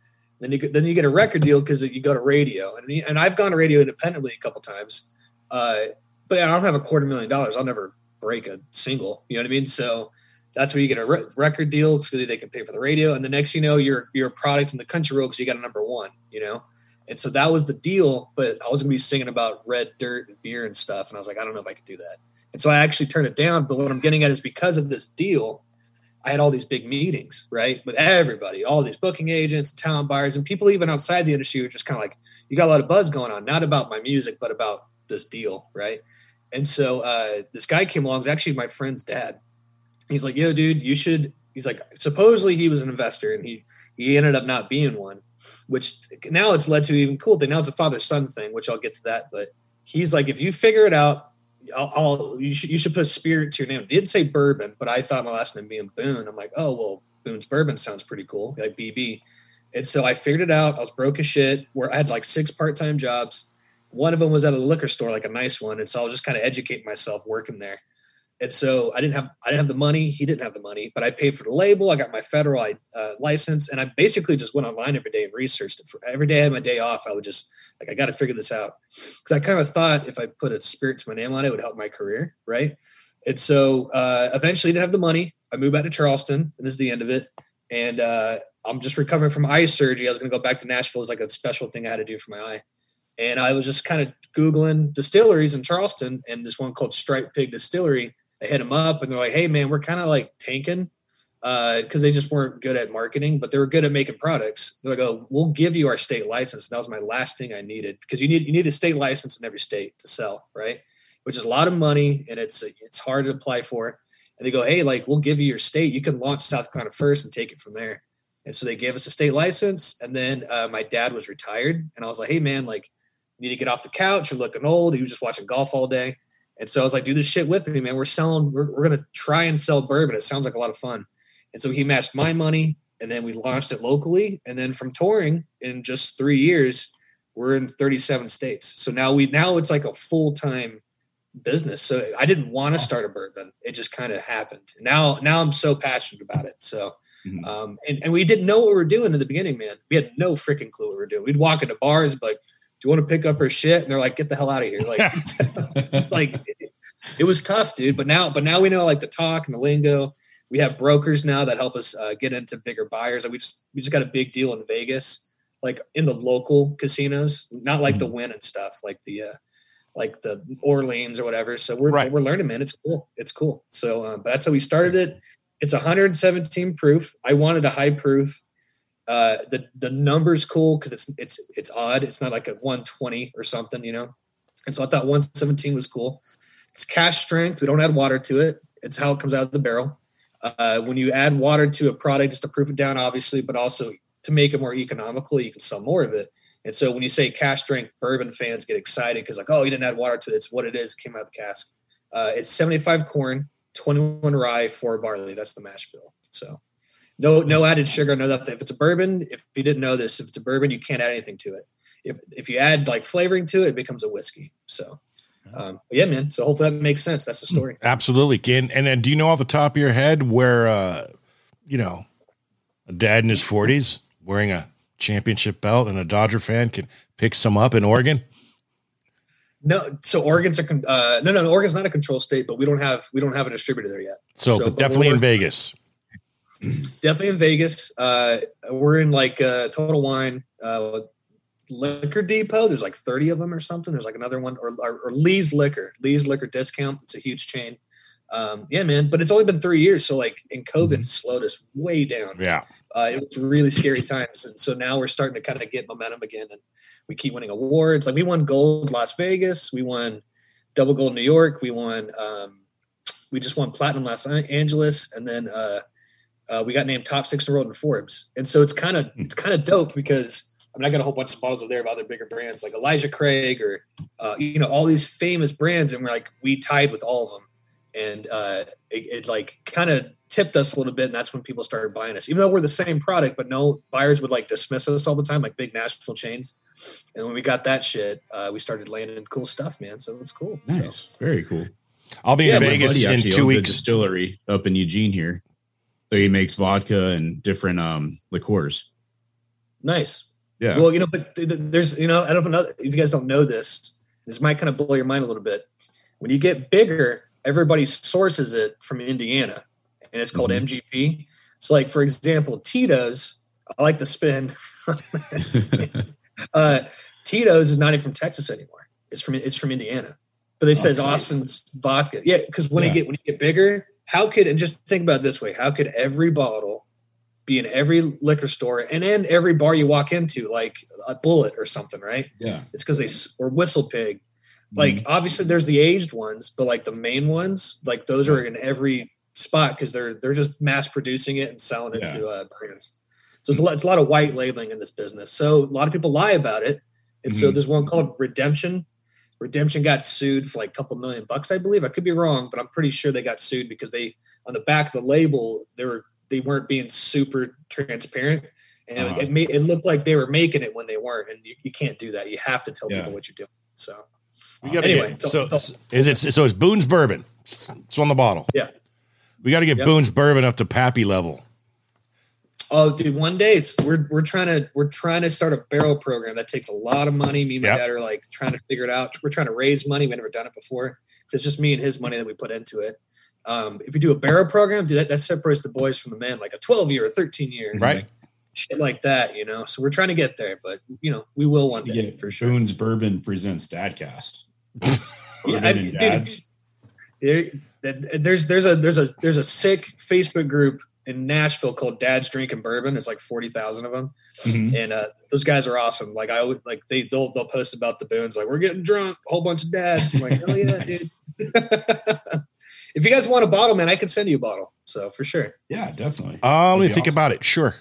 S3: Then you then you get a record deal because you go to radio, and and I've gone to radio independently a couple times, uh, but I don't have a quarter million dollars. I'll never break a single. You know what I mean? So that's where you get a re- record deal so they can pay for the radio, and the next you know you're you're a product in the country world because you got a number one. You know, and so that was the deal. But I was gonna be singing about red dirt and beer and stuff, and I was like, I don't know if I could do that. And so I actually turned it down. But what I'm getting at is because of this deal, I had all these big meetings, right, with everybody, all these booking agents, talent buyers, and people even outside the industry were just kind of like, you got a lot of buzz going on, not about my music, but about this deal, right? And so uh, this guy came along. It's actually my friend's dad. He's like, yo, dude, you should. He's like, supposedly he was an investor, and he he ended up not being one, which now it's led to an even cool thing. Now it's a father-son thing, which I'll get to that. But he's like, if you figure it out, I'll, I'll you should you should put a spirit to your name. It didn't say Bourbon, but I thought my last name being Boone. I'm like, oh well, Boone's Bourbon sounds pretty cool, like B B. And so I figured it out. I was broke as shit. Where I had like six part-time jobs. One of them was at a liquor store, like a nice one. And so I was just kind of educating myself working there. And so I didn't have I didn't have the money. He didn't have the money, but I paid for the label. I got my federal uh, license, and I basically just went online every day and researched it. For, every day I had my day off, I would just like I got to figure this out because I kind of thought if I put a spirit to my name on it, it would help my career, right? And so uh, eventually, I didn't have the money. I moved back to Charleston, and this is the end of it. And uh, I'm just recovering from eye surgery. I was going to go back to Nashville. It was like a special thing I had to do for my eye. And I was just kind of Googling distilleries in Charleston, and this one called Striped Pig Distillery. I hit them up, and they're like, hey, man, we're kind of like tanking because uh, they just weren't good at marketing, but they were good at making products. They're like, oh, we'll give you our state license. And that was my last thing I needed because you need you need a state license in every state to sell, right? Which is a lot of money, and it's it's hard to apply for. And they go, hey, like, we'll give you your state. You can launch South Carolina first and take it from there. And so they gave us a state license, and then uh, my dad was retired, and I was like, hey, man, like, you need to get off the couch. You're looking old. He was just watching golf all day. And so I was like, do this shit with me, man. We're selling, we're, we're going to try and sell bourbon. It sounds like a lot of fun. And so he matched my money, and then we launched it locally. And then from touring in just three years, we're in thirty-seven states. So now we, now it's like a full-time business. So I didn't want to start a bourbon. It just kind of happened. Now, now I'm so passionate about it. So, mm-hmm. um, and, and we didn't know what we were doing in the beginning, man. We had no freaking clue what we were doing. We'd walk into bars and be like, do you want to pick up her shit? And they're like, get the hell out of here. Like, like it, it was tough, dude. But now, but now we know like the talk and the lingo. We have brokers now that help us uh, get into bigger buyers. And we just, we just got a big deal in Vegas, like in the local casinos, not like mm-hmm. the Wynn and stuff, like the, uh, like the Orleans or whatever. So we're, right. we're learning, man. It's cool. It's cool. So um, that's how we started it. It's one hundred seventeen proof. I wanted a high proof. Uh, the the number's cool because it's it's it's odd. It's not like a one twenty or something, you know. And so I thought one seventeen was cool. It's cash strength. We don't add water to it. It's how it comes out of the barrel. Uh, when you add water to a product, just to proof it down, obviously, but also to make it more economical, you can sell more of it. And so when you say cash strength, bourbon fans get excited because like, oh, you didn't add water to it. It's what it is. It came out of the cask. Uh, it's seventy-five corn, twenty-one rye, four barley. That's the mash bill. So. No, no added sugar, no nothing. If it's a bourbon, if you didn't know this, if it's a bourbon, you can't add anything to it. If if you add like flavoring to it, it becomes a whiskey. So, um, yeah, man. So hopefully that makes sense. That's the story.
S1: Absolutely. And and then do you know off the top of your head where, uh, you know, a dad in his forties wearing a championship belt and a Dodger fan can pick some up in Oregon?
S3: No, so Oregon's a uh, no, no, no. Oregon's not a control state, but we don't have we don't have a distributor there yet.
S1: So, so but definitely in Vegas.
S3: Definitely in Vegas. Uh, we're in like uh, Total Wine, uh, Liquor Depot. There's like thirty of them or something. There's like another one, or, or, or Lee's Liquor, Lee's Liquor Discount. It's a huge chain. Um, yeah, man. But it's only been three years, so like, in COVID, mm-hmm. slowed us way down.
S1: Yeah,
S3: uh, it was really scary times, and so now we're starting to kind of get momentum again, and we keep winning awards. Like we won gold Las Vegas, we won double gold New York, we won. Um, we just won platinum Los Angeles, and then. Uh, Uh, we got named top six in the world in Forbes. And so it's kind of, it's kind of dope because I mean, I got a whole bunch of bottles over there of other bigger brands like Elijah Craig or, uh, you know, all these famous brands. And we're like, we tied with all of them. And uh, it, it like kind of tipped us a little bit. And that's when people started buying us, even though we're the same product, but no buyers would like dismiss us all the time, like big national chains. And when we got that shit, uh, we started landing cool stuff, man. So it's cool.
S2: Nice. So. Very cool.
S1: I'll be yeah, in Vegas in two weeks.
S2: A distillery up in Eugene here. So he makes vodka and different um, liqueurs.
S3: Nice.
S2: Yeah.
S3: Well, you know, but th- th- there's, you know, I don't know if you guys don't know this. This might kind of blow your mind a little bit. When you get bigger, everybody sources it from Indiana, and it's called
S2: Mhm.
S3: M G P. So, like for example, Tito's. I like the spin. uh, Tito's is not even from Texas anymore. It's from it's from Indiana, but it says
S2: Okay.
S3: Austin's vodka. Yeah, because when
S2: Yeah.
S3: you get when you get bigger, how could and just think about it this way: how could every bottle be in every liquor store and in every bar you walk into, like a Bullet or something, right?
S2: Yeah.
S3: It's because they or Whistle Pig. Like
S2: Mhm.
S3: obviously there's the aged ones, but like the main ones, like those are in every spot because they're they're just mass producing it and selling it
S2: Yeah.
S3: to uh, brands. So it's a, lot, it's a lot of white labeling in this business. So a lot of people lie about it. And so
S2: Mhm.
S3: there's one called Redemption. Redemption got sued for like a couple million bucks, I believe. I could be wrong, but I'm pretty sure they got sued because they on the back of the label they were they weren't being super transparent, and
S2: Uh-huh.
S3: it made it looked like they were making it when they weren't. And you, you can't do that. You have to tell
S2: Yeah.
S3: people what you're doing. So
S1: We gotta
S3: Anyway,
S1: get,
S3: so-
S1: so
S3: so-
S1: is it so it's Boone's bourbon. It's on the bottle.
S3: Yeah.
S1: We got to get
S3: Yep.
S1: Boone's bourbon up to Pappy level.
S3: Oh, dude! One day it's we're we're trying to we're trying to start a barrel program that takes a lot of money. Me and my
S1: Yep.
S3: dad are like trying to figure it out. We're trying to raise money. We've never done it before. It's just me and his money that we put into it. Um, if we do a barrel program, dude, that, that separates the boys from the men, like a twelve year or thirteen year,
S1: Right.
S3: like, shit like that, you know. So we're trying to get there, but you know, we will one
S2: You
S3: day
S2: get
S3: for sure.
S2: Boone's Bourbon presents Dadcast.
S3: Yeah,
S2: Bourbon
S3: I-
S2: and
S3: dude,
S2: Dads.
S3: There, that- there's there's a there's a there's a sick Facebook group in Nashville called Dad's Drinking Bourbon. It's like forty thousand of them.
S2: Mhm.
S3: And uh, those guys are awesome. Like I always like they they'll they'll post about the Boones, like we're getting drunk, a whole bunch of dads. I'm like, oh yeah,
S2: Nice.
S3: dude. If you guys want a bottle, man, I can send you a bottle. So for sure.
S2: Yeah, definitely.
S1: Uh, let me
S2: That'd be
S1: think
S2: awesome.
S1: about it. Sure.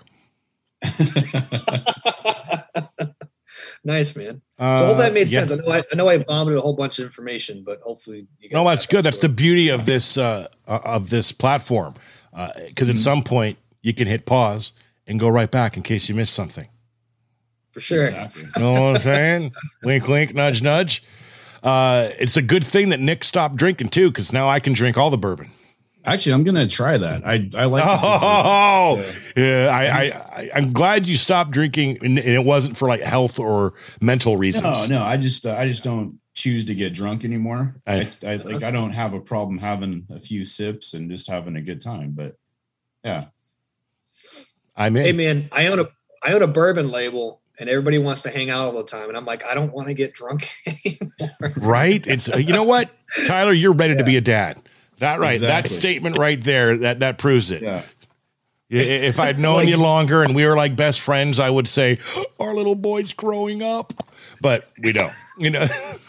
S3: Nice, man.
S1: Uh,
S3: So hopefully that made
S1: yeah.
S3: sense. I know I, I know I vomited a whole bunch of information, but hopefully you guys
S1: No, that's
S3: got
S1: good.
S3: that
S1: That's the
S3: story.
S1: beauty of this uh, uh, of this platform, because
S3: Mm-hmm.
S1: at some point you can hit pause and go right back in case you missed something.
S3: for sure.
S2: Exactly.
S1: You know what I'm saying? Wink, wink, nudge, nudge. Uh, it's a good thing that Nick stopped drinking too, because now I can drink all the bourbon.
S2: Actually, I'm gonna try that. I I like.
S1: Oh,
S2: Yeah.
S1: yeah. I, I, I, I'm glad you stopped drinking, and and it wasn't for like health or mental reasons.
S2: No, no. I just uh, I just don't choose to get drunk anymore.
S1: I-
S2: I, I like I don't have a problem having a few sips and just having a good time. But yeah,
S1: I'm in.
S3: Hey man, I own a I own a bourbon label and everybody wants to hang out all the time. And I'm like, I don't want to get drunk anymore.
S1: Right? It's uh, you know what, Tyler, you're ready to be a dad. That right? That
S2: Exactly.
S1: statement right there. That that proves it.
S2: yeah.
S1: I- If I'd known
S3: Like-
S1: you longer and we were like best friends, I would say our little boy's growing up, but we don't. You know.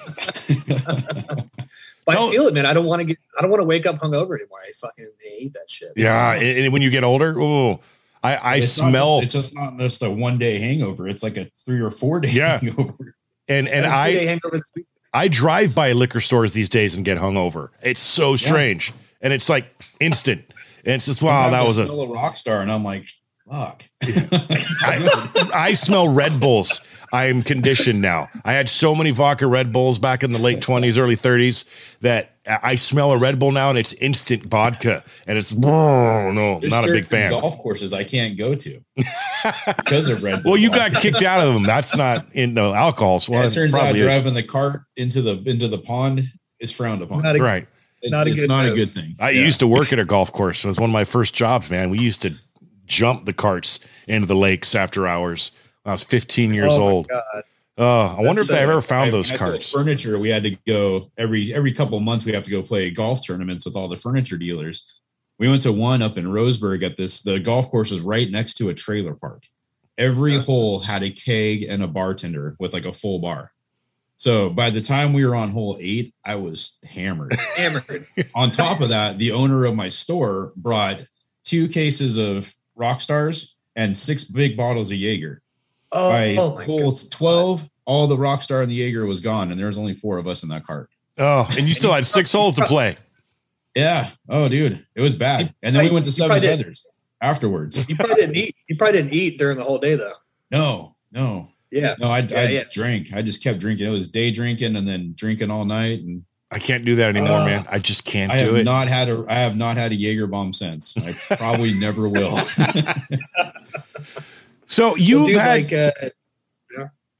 S3: But
S1: Don't-
S3: I feel it, man. I don't want to get I don't want to wake up hungover anymore. I fucking hate that shit.
S1: Yeah,
S3: It
S1: and,
S3: sucks.
S1: and when you get older, oh, I, I
S2: It's not
S1: smell
S2: just- it's just not just a one day hangover. It's like a three or four day
S1: Yeah.
S2: hangover.
S1: and and
S3: had a two-day
S1: I
S3: hangover this week.
S1: I drive by liquor stores these days and get hungover. It's so strange, and it's like instant. And it's just wow,
S2: Sometimes
S1: that
S2: I
S1: was a.
S2: smell a rock star, and I'm like, fuck.
S1: I, I smell Red Bulls. I am conditioned now. I had so many vodka Red Bulls back in the late twenties, early thirties that I smell a Red Bull now and it's instant vodka. And it's, oh, no,
S2: There's
S1: not a big
S2: certain
S1: fan.
S2: Golf courses I can't go to because of Red Bull.
S1: Well, you got kicked out of them. That's not in the alcohol. So
S2: Yeah, it turns out
S1: probably is.
S2: driving the cart into the into the pond is frowned upon.
S3: Not a-
S1: Right.
S2: It's
S3: not a
S2: it's
S3: good
S2: not a
S3: move.
S2: good thing.
S1: I
S2: Yeah.
S1: used to work at a golf course. It was one of my first jobs, man. We used to jump the carts into the lakes after hours. when I was fifteen years
S3: Oh my
S1: old.
S3: God.
S1: Oh, I wonder if
S3: That's,
S1: they
S3: uh,
S1: ever found
S2: I-
S1: those
S2: when I sold
S1: carts.
S2: furniture. We had to go every every couple of months. We have to go play golf tournaments with all the furniture dealers. We went to one up in Roseburg at this. The golf course was right next to a trailer park. Every hole had a keg and a bartender with like a full bar. So by the time we were on hole eight, I was hammered.
S3: Hammered.
S2: On top of that, the owner of my store brought two cases of Rock Stars and six big bottles of Jaeger.
S3: Oh,
S2: By
S3: oh my
S2: hole
S3: God.
S2: twelve, all the Rockstar and the Jaeger was gone, and there was only four of us in that cart.
S1: Oh, and you still had six holes to play.
S2: Yeah. Oh, dude, it was bad. And then we went to
S3: You
S2: Seven
S3: probably did.
S2: Feathers afterwards.
S3: You probably didn't eat. You probably didn't eat during the whole day though.
S2: No, no,
S3: Yeah.
S2: no. I,
S3: Yeah,
S2: I
S3: yeah.
S2: drank. I just kept drinking. It was day drinking and then drinking all night. And
S1: I can't do that anymore,
S2: Uh,
S1: man. I just can't
S2: I
S1: do
S2: have
S1: it.
S2: not had a. I have not had a Jaeger bomb since. I probably never will.
S1: So you've
S3: Well, dude,
S1: had
S3: like uh,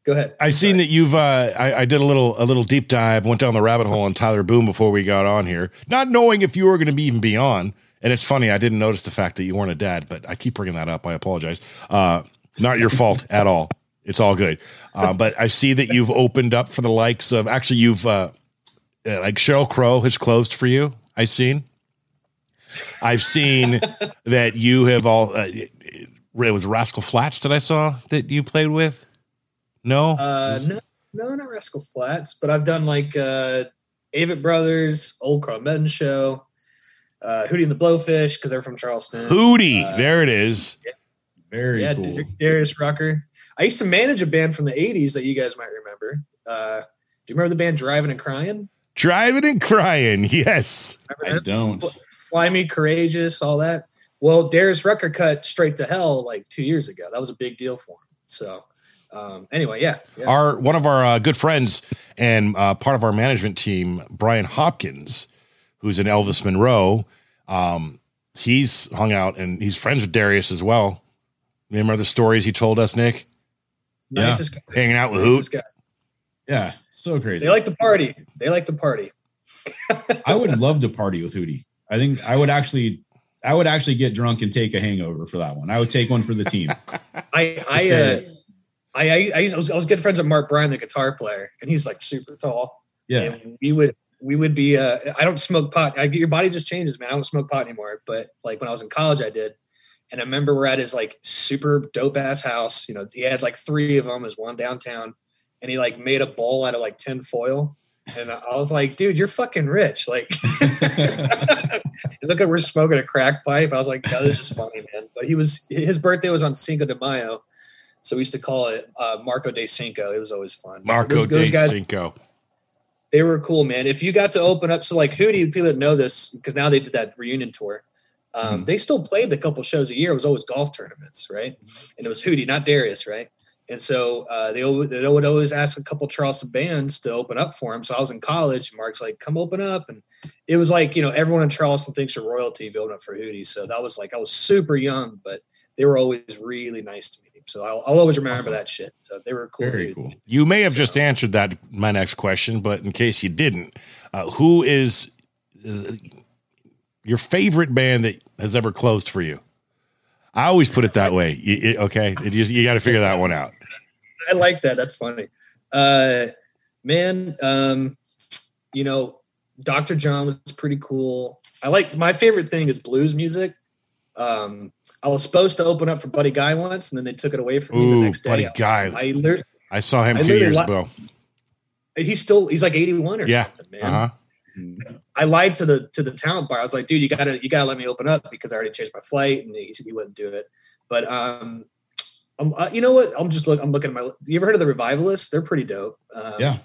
S3: Go ahead.
S1: I seen that you've. Uh, I, I did a little a little deep dive. Went down the rabbit hole on Tyler Boone before we got on here, not knowing if you were going to be even be on. And it's funny, I didn't notice the fact that you weren't a dad, but I keep bringing that up. I apologize. Uh, not your fault at all. It's all good. Uh, but I see that you've opened up for the likes of. Actually, you've uh, uh, like Sheryl Crow has closed for you. I've seen. I've seen that you have all. Uh, it was Rascal Flatts that I saw that you played with. No,
S3: uh, no, no, not Rascal Flatts, but I've done like uh, Avett Brothers, Old Carl Madden Show, uh, Hootie and the Blowfish because they're from Charleston.
S1: Hootie,
S3: uh,
S1: there it is.
S3: Yeah,
S2: very
S3: yeah,
S2: cool.
S3: Darius Rucker. I used to manage a band from the eighties that you guys might remember. Uh, do you remember the band Driving and Crying?
S1: Driving and Crying, yes.
S2: I don't.
S3: Fly Me Courageous, all that. Well, Darius Rucker cut Straight to Hell like two years ago. That was a big deal for him. So. Um, anyway, yeah, yeah.
S1: Our one of our uh, good friends and uh, part of our management team, Brian Hopkins, who's in Elvis Monroe, um, he's hung out and he's friends with Darius as well. Remember the stories he told us, Nick?
S3: Nicest
S1: yeah.
S3: guy.
S1: Hanging out with Hoot.
S3: Guy.
S2: Yeah, so crazy.
S3: They like to party. They like to party.
S2: I would love to party with Hootie. I think I would actually, I would actually get drunk and take a hangover for that one. I would take one for the team.
S3: I, I, uh, I, I, I, used, I, was, I was good friends with Mark Bryan, the guitar player, and he's like super tall.
S2: Yeah.
S3: And we would, we would be, uh, I don't smoke pot. I, your body just changes, man. I don't smoke pot anymore. But like when I was in college, I did. And I remember we're at his like super dope ass house. You know, he had like three of them. There's one downtown. And he like made a bowl out of like tin foil. And I was like, dude, you're fucking rich. Like, look at, we're smoking a crack pipe. I was like, no, this is funny, man. But he was, his birthday was on Cinco de Mayo. So we used to call it uh, Marco de Cinco. It was always fun.
S1: Marco those, those de guys, Cinco.
S3: They were cool, man. If you got to open up, so like Hootie, people that know this, because now they did that reunion tour. Um, mm. They still played a couple shows a year. It was always golf tournaments, right? And it was Hootie, not Darius, right? And so uh, they, they would always ask a couple Charleston bands to open up for him. So I was in college. Mark's like, come open up. And it was like, you know, everyone in Charleston thinks you're royalty if you open up for Hootie. So that was like, I was super young, but they were always really nice to me. So I'll, I'll always remember awesome. that shit. So they were cool.
S2: Very cool.
S1: You may have so. just answered that, my next question, but in case you didn't, uh, who is uh, your favorite band that has ever closed for you? I always put it that way. You, it, okay. It, you, you got to figure that one out.
S3: I like that. That's funny. Uh, man, um, you know, Doctor John was pretty cool. I like, my favorite thing is blues music. Um, I was supposed to open up for Buddy Guy once, and then they took it away from me
S1: Ooh,
S3: the next day.
S1: Buddy
S3: I,
S1: Guy.
S3: I,
S1: I saw him a few years li- ago.
S3: He's still, he's like eighty-one or
S1: yeah.
S3: something, man.
S1: Uh-huh.
S3: I lied to the, to the talent bar. I was like, dude, you gotta, you gotta let me open up because I already changed my flight, and he, he wouldn't do it. But, um, I'm, uh, you know what? I'm just look. I'm looking at my. You ever heard of the Revivalists? They're pretty dope. Um,
S2: yeah.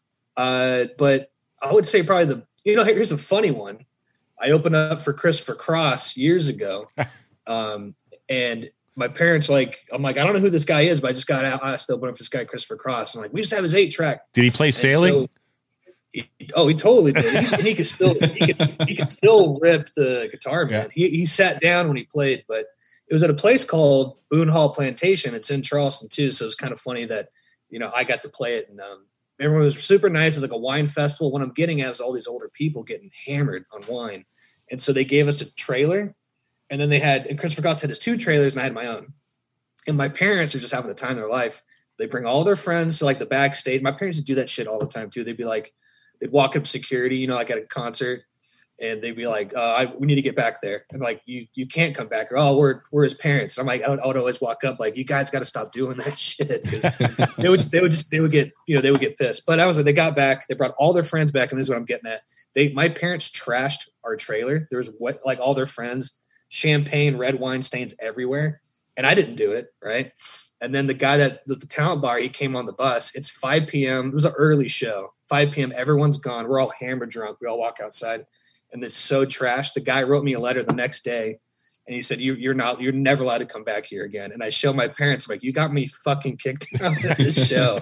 S3: Uh, but I would say probably the. You know, here's a funny one. I opened up for Christopher Cross years ago, um, and my parents like. I'm like, I don't know who this guy is, but I just got asked to open up for this guy Christopher Cross. I'm like, we used to have his eight track.
S1: Did he play Sailing?
S3: So, he, oh, he totally did. He's, he could still he could, he could still rip the guitar, man. Yeah. He he sat down when he played, but. It was at a place called Boone Hall Plantation. It's in Charleston too. So it was kind of funny that, you know, I got to play it, and um, everyone was super nice. It was like a wine festival. What I'm getting at is all these older people getting hammered on wine. And so they gave us a trailer, and then they had, and Christopher Cross had his two trailers, and I had my own. And my parents are just having the time of their life. They bring all their friends to like the backstage. My parents would do that shit all the time too. They'd be like, they'd walk up security, you know, like at a concert. And they'd be like, uh, I, we need to get back there. And like, you you can't come back. Or, oh, we're, we're his parents. And I'm like, I would, I would always walk up like, you guys got to stop doing that shit. Cause they would, they would just, they would get, you know, they would get pissed. But I was like, they got back, they brought all their friends back. And this is what I'm getting at. They, my parents trashed our trailer. There was what, like all their friends, champagne, red wine stains everywhere. And I didn't do it. Right. And then the guy that the, the talent bar, he came on the bus. It's five p.m. It was an early show, five p.m. Everyone's gone. We're all hammered drunk. We all walk outside. And it's so trash. The guy wrote me a letter the next day, and he said, you, you're not, you're never allowed to come back here again. And I show my parents, I'm like, you got me fucking kicked out of this show.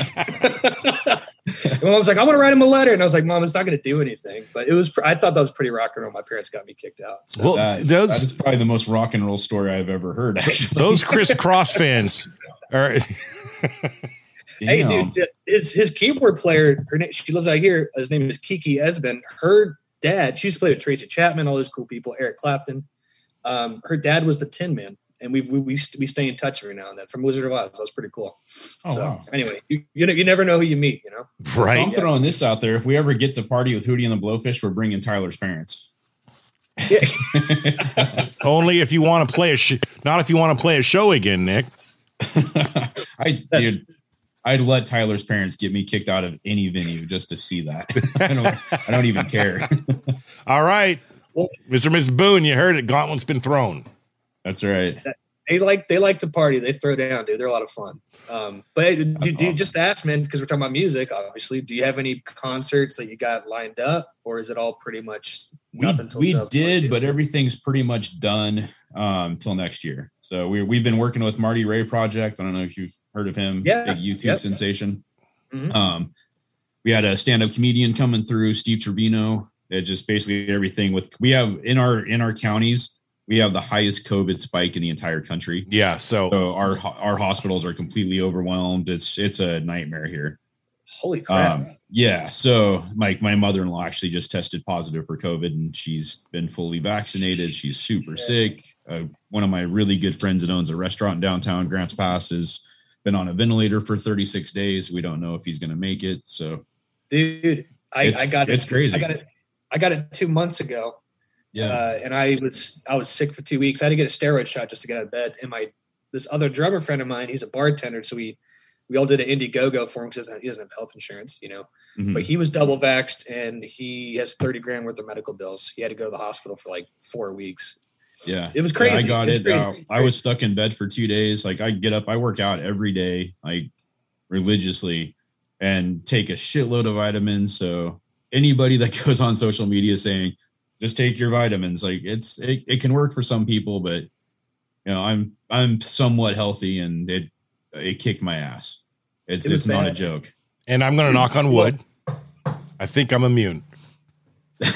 S3: And Mom was like, I want to write him a letter. And I was like, Mom, it's not going to do anything. But it was, I thought that was pretty rock and roll. My parents got me kicked out. So.
S2: Well, that, those, that is probably the most rock and roll story I've ever heard. Actually,
S1: those Chris Cross fans are.
S3: Hey, dude, his his keyboard player, her name, she lives out here. His name is Kiki Esben. Her dad, she used to play with Tracy Chapman, all those cool people, Eric Clapton. Um, her dad was the Tin Man, and we we we, we stay in touch every now and then from Wizard of Oz. That's pretty cool. Oh, so wow. Anyway, you you know you never know who you meet, you know.
S1: Right.
S2: So I'm throwing this out there. If we ever get to party with Hootie and the Blowfish, we're bringing Tyler's parents.
S3: Yeah.
S1: Only if you want to play a sh- not if you want to play a show again, Nick.
S2: I dude. I'd let Tyler's parents get me kicked out of any venue just to see that. I don't, I don't even care.
S1: All right. Well, Mister and Missus Boone, you heard it. Gauntlet's been thrown.
S2: That's right.
S3: They like they like to party. They throw down, dude. They're a lot of fun. Um, but do, do awesome. you just ask, man, because we're talking about music, obviously. Do you have any concerts that you got lined up, or is it all pretty much nothing?
S2: We, we did, but everything's pretty much done um, till next year. So we we've been working with Marty Ray Project. I don't know if you've heard of him.
S3: Yeah,
S2: big YouTube
S3: yep.
S2: sensation. Mm-hmm. Um, we had a stand-up comedian coming through, Steve Trevino. It just basically everything with we have in our in our counties. We have the highest COVID spike in the entire country.
S1: Yeah, so,
S2: so our our hospitals are completely overwhelmed. It's it's a nightmare here.
S3: Holy crap! Um,
S2: yeah, so my my mother-in-law actually just tested positive for COVID, and she's been fully vaccinated. She's super yeah. sick. Uh, one of my really good friends that owns a restaurant in downtown Grants Pass has been on a ventilator for thirty-six days. We don't know if he's going to make it. So,
S3: dude, I, I got it.
S2: It's crazy.
S3: I got it. I got it two months ago.
S2: Yeah,
S3: uh, and I was I was sick for two weeks. I had to get a steroid shot just to get out of bed. And my this other drummer friend of mine, he's a bartender, so we we all did an Indiegogo for him because he doesn't have health insurance, you know. Mm-hmm. But he was double vaxxed, and he has thirty grand worth of medical bills. He had to go to the hospital for like four weeks.
S2: Yeah,
S3: it was crazy.
S2: Yeah, I got
S3: it.
S2: it. Uh, I was stuck in bed for two days. Like I get up, I work out every day, like religiously, and take a shitload of vitamins. So anybody that goes on social media saying just take your vitamins, like it's it, it can work for some people, but you know, I'm I'm somewhat healthy, and it it kicked my ass. It's it it's bad. Not a joke.
S1: And I'm gonna knock on wood. I think I'm immune. I'm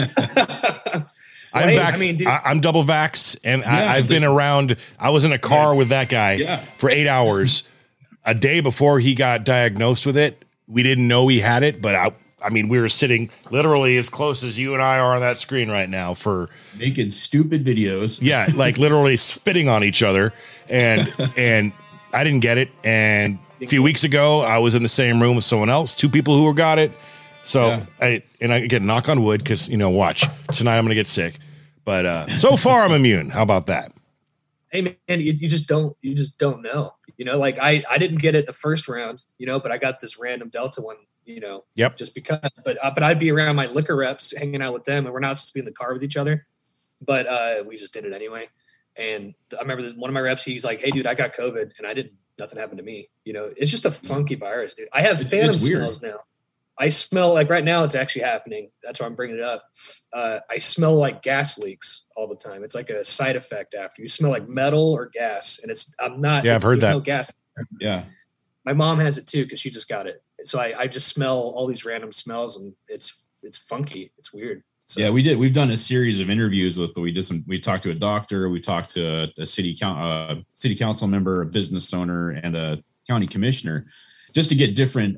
S3: hey,
S1: vaxxed. I mean, I, I'm double vaxxed, and yeah, I, I've the, been around. I was in a car with that guy yeah. for eight hours a day before he got diagnosed with it. We didn't know he had it, but I. I mean, we were sitting literally as close as you and I are on that screen right now for
S2: making stupid videos.
S1: Yeah, like literally spitting on each other. And and I didn't get it. And a few weeks ago, I was in the same room with someone else, two people who got it. So yeah. I and I again knock on wood because you know, watch tonight I'm gonna get sick. But uh, so far I'm immune. How about that?
S3: Hey man, you, you just don't you just don't know. You know, like I I didn't get it the first round, you know, but I got this random Delta one. You know,
S1: yep.
S3: Just because, but uh, but I'd be around my liquor reps, hanging out with them, and we're not supposed to be in the car with each other, but uh, we just did it anyway. And I remember this, one of my reps, he's like, "Hey, dude, I got COVID, and I didn't. Nothing happened to me. You know, it's just a funky virus, dude. I have it's, phantom it's smells now. I smell like right now it's actually happening. That's why I'm bringing it up. Uh, I smell like gas leaks all the time. It's like a side effect after you smell like metal or gas, and it's I'm not.
S1: Yeah, I've heard that.
S3: No gas.
S2: Yeah,
S3: my mom has it too because she just got it. So I, I just smell all these random smells, and it's it's funky. It's weird. So.
S2: Yeah, we did. We've done a series of interviews with. We did some. We talked to a doctor. We talked to a, a city count, uh, city council member, a business owner, and a county commissioner, just to get different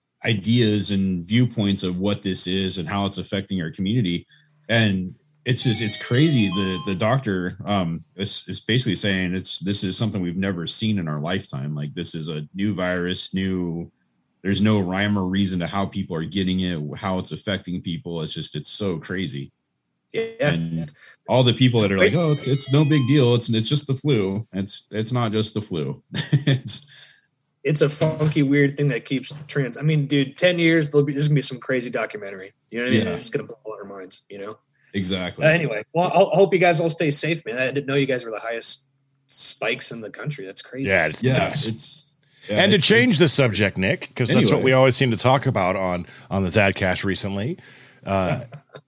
S2: ideas and viewpoints of what this is and how it's affecting our community. And it's just it's crazy. The the doctor um, is, is basically saying it's this is something we've never seen in our lifetime. Like this is a new virus, new. There's no rhyme or reason to how people are getting it, how it's affecting people. It's just, it's so crazy.
S3: Yeah.
S2: And all the people that are like, oh, it's it's no big deal. It's it's just the flu. It's it's not just the flu. it's
S3: it's a funky, weird thing that keeps trends. I mean, dude, ten years, there'll be, there's gonna be some crazy documentary. You know what I mean? Yeah. It's gonna blow our minds, you know?
S2: Exactly.
S3: Uh, anyway, well, I'll, I hope you guys all stay safe, man. I didn't know you guys were the highest spikes in the country. That's crazy.
S1: Yeah, it's
S2: yeah,
S1: nuts.
S2: it's
S1: Yeah, and to change the subject, Nick, because
S2: anyway.
S1: that's what we always seem to talk about on on the Zadcast recently, uh,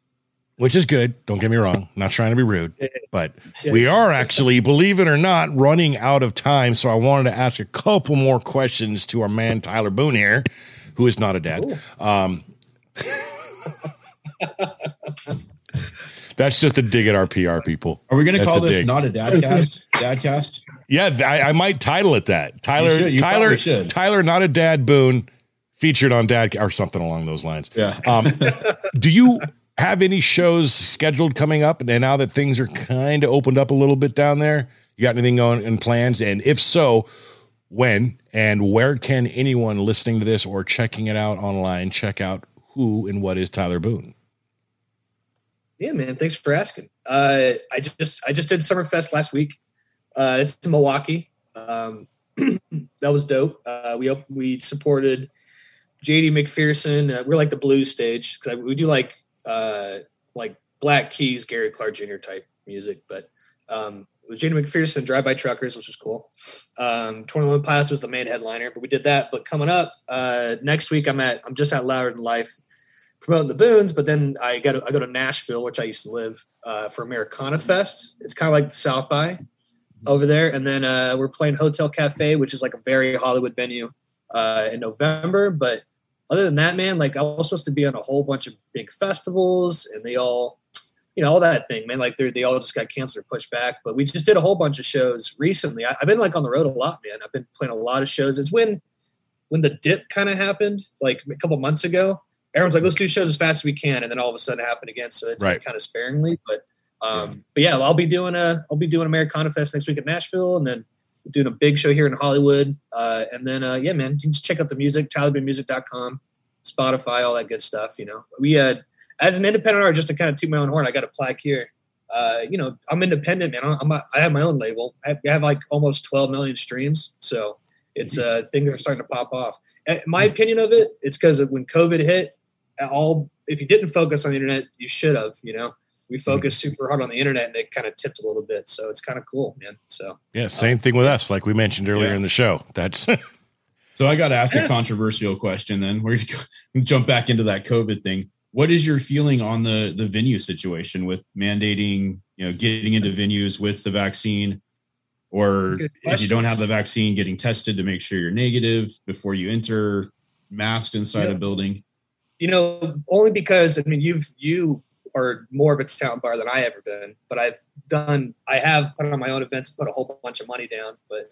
S1: which is good. Don't get me wrong. Not trying to be rude, but yeah. we are actually, believe it or not, running out of time. So I wanted to ask a couple more questions to our man Tyler Boone here, who is not a dad. Um, that's just a dig at our P R people.
S2: Are we going to
S1: that's
S2: call this
S1: dig.
S2: not a dadcast? Dadcast?
S1: Yeah, I, I might title it that. Tyler,
S2: You should, you
S1: Tyler,
S2: probably should.
S1: Tyler, not a dad Boone, featured on Dad or something along those lines.
S2: Yeah.
S1: Um, do you have any shows scheduled coming up? And now that things are kind of opened up a little bit down there, you got anything going in plans? And if so, when and where can anyone listening to this or checking it out online check out who and what is Tyler Boone?
S3: Yeah, man. Thanks for asking. Uh, I just I just did Summerfest last week. Uh, it's in Milwaukee. Um, that was dope. Uh, we op- we supported J D McPherson. Uh, we're like the blues stage because we do like uh, like Black Keys, Gary Clark Junior type music. But um, it was J D McPherson, Drive By Truckers, which was cool. Um, twenty-one Pilots was the main headliner, but we did that. But coming up uh, next week, I'm at I'm just at Louder Than Life, promoting the Boons, but then I go to, I go to Nashville, which I used to live uh, for Americana Fest. It's kind of like the South by over there. And then uh, we're playing Hotel Cafe, which is like a very Hollywood venue uh, in November. But other than that, man, like I was supposed to be on a whole bunch of big festivals and they all, you know, all that thing, man, like they they all just got canceled or pushed back. But we just did a whole bunch of shows recently. I, I've been like on the road a lot, man. I've been playing a lot of shows. It's when, when the dip kind of happened, like a couple months ago. Everyone's like, let's do shows as fast as we can, and then all of a sudden it happened again. So it's
S1: right.
S3: kind of sparingly, but um, yeah. but yeah, I'll be doing a I'll be doing Americana Fest next week at Nashville, and then doing a big show here in Hollywood, uh, and then uh, yeah, man, you can just check out the music, tyler boone music dot com, Spotify, all that good stuff. You know, we had as an independent artist, just to kind of toot my own horn, I got a plaque here. Uh, you know, I'm independent, man. I'm, I'm a, I have my own label. I have, I have like almost twelve million streams, so it's a thing that are starting to pop off. And my opinion of it, it's because when COVID hit. All if you didn't focus on the internet, you should have. You know, we focused super hard on the internet, and it kind of tipped a little bit. So it's kind of cool, man. So
S1: yeah, same uh, thing with us, like we mentioned earlier yeah. in the show. That's
S2: so. I got to ask a controversial question. Then we're gonna jump back into that COVID thing. What is your feeling on the the venue situation with mandating, you know, getting into venues with the vaccine, or if you don't have the vaccine, getting tested to make sure you're negative before you enter, masked inside yeah. a building?
S3: You know, only because, I mean, you've, you are more of a talent bar than I ever been, but I've done, I have put on my own events, put a whole bunch of money down, but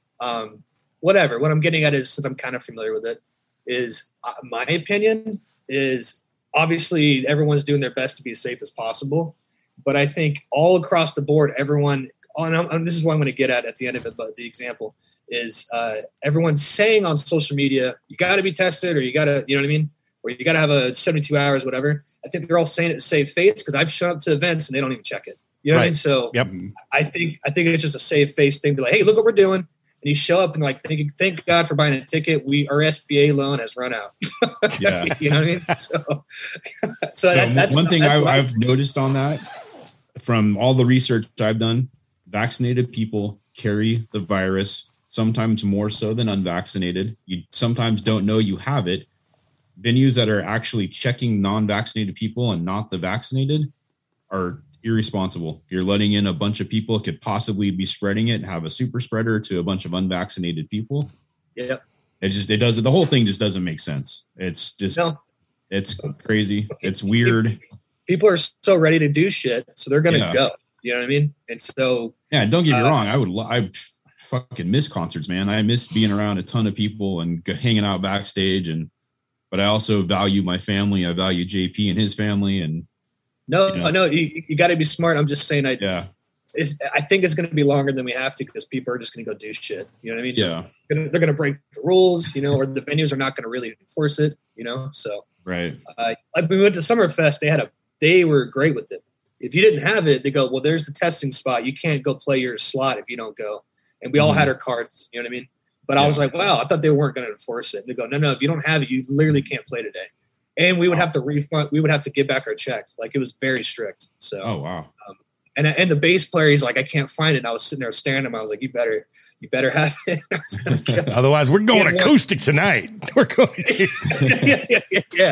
S3: um, whatever. What I'm getting at is, since I'm kind of familiar with it, is uh, my opinion is obviously everyone's doing their best to be as safe as possible. But I think all across the board, everyone, and, I'm, and this is what I'm going to get at at the end of it, but the example is uh, everyone's saying on social media, you got to be tested or you got to, you know what I mean? Or you got to have a seventy-two hours, whatever. I think they're all saying it to save face because I've shown up to events and they don't even check it. You know right. what I mean? So
S1: yep.
S3: I think I think it's just a save face thing. Be like, hey, look what we're doing. And you show up and like, thank, thank God for buying a ticket. We our S B A loan has run out.
S2: Yeah.
S3: You know what I mean? So, so,
S2: so that's, that's one thing that's I've, I've noticed on that from all the research I've done, vaccinated people carry the virus sometimes more so than unvaccinated. You sometimes don't know you have it. Venues that are actually checking non-vaccinated people and not the vaccinated are irresponsible. You're letting in a bunch of people that could possibly be spreading it and have a super spreader to a bunch of unvaccinated people.
S3: Yeah.
S2: It just, it doesn't, the whole thing just doesn't make sense. It's just, no. It's crazy. It's weird.
S3: People are so ready to do shit. So they're going to yeah. go, you know what I mean? And so,
S2: yeah, don't get me uh, wrong. I would, I fucking miss concerts, man. I miss being around a ton of people and hanging out backstage and, but I also value my family. I value J P and his family. And
S3: no, you know, no, you, you got to be smart. I'm just saying, I
S2: yeah,
S3: it's, I think it's going to be longer than we have to because people are just going to go do shit. You know what I mean?
S2: Yeah,
S3: they're going they're to break the rules, you know, or the venues are not going to really enforce it. You know, so
S2: right.
S3: Uh, like we went to Summerfest. They had a, they were great with it. If you didn't have it, they go, well, there's the testing spot. You can't go play your slot if you don't go. And we all mm-hmm. had our cards. You know what I mean? But yeah. I was like, wow, I thought they weren't going to enforce it. They go, no, no, if you don't have it, you literally can't play today. And we would have to refund, we would have to give back our check. Like it was very strict. So,
S2: oh, wow.
S3: Um, and and the bass player, he's like, I can't find it. And I was sitting there staring at him. I was like, you better, you better have it.
S1: Otherwise, we're going yeah, acoustic yeah. tonight. We're going.
S3: yeah, yeah, yeah, yeah.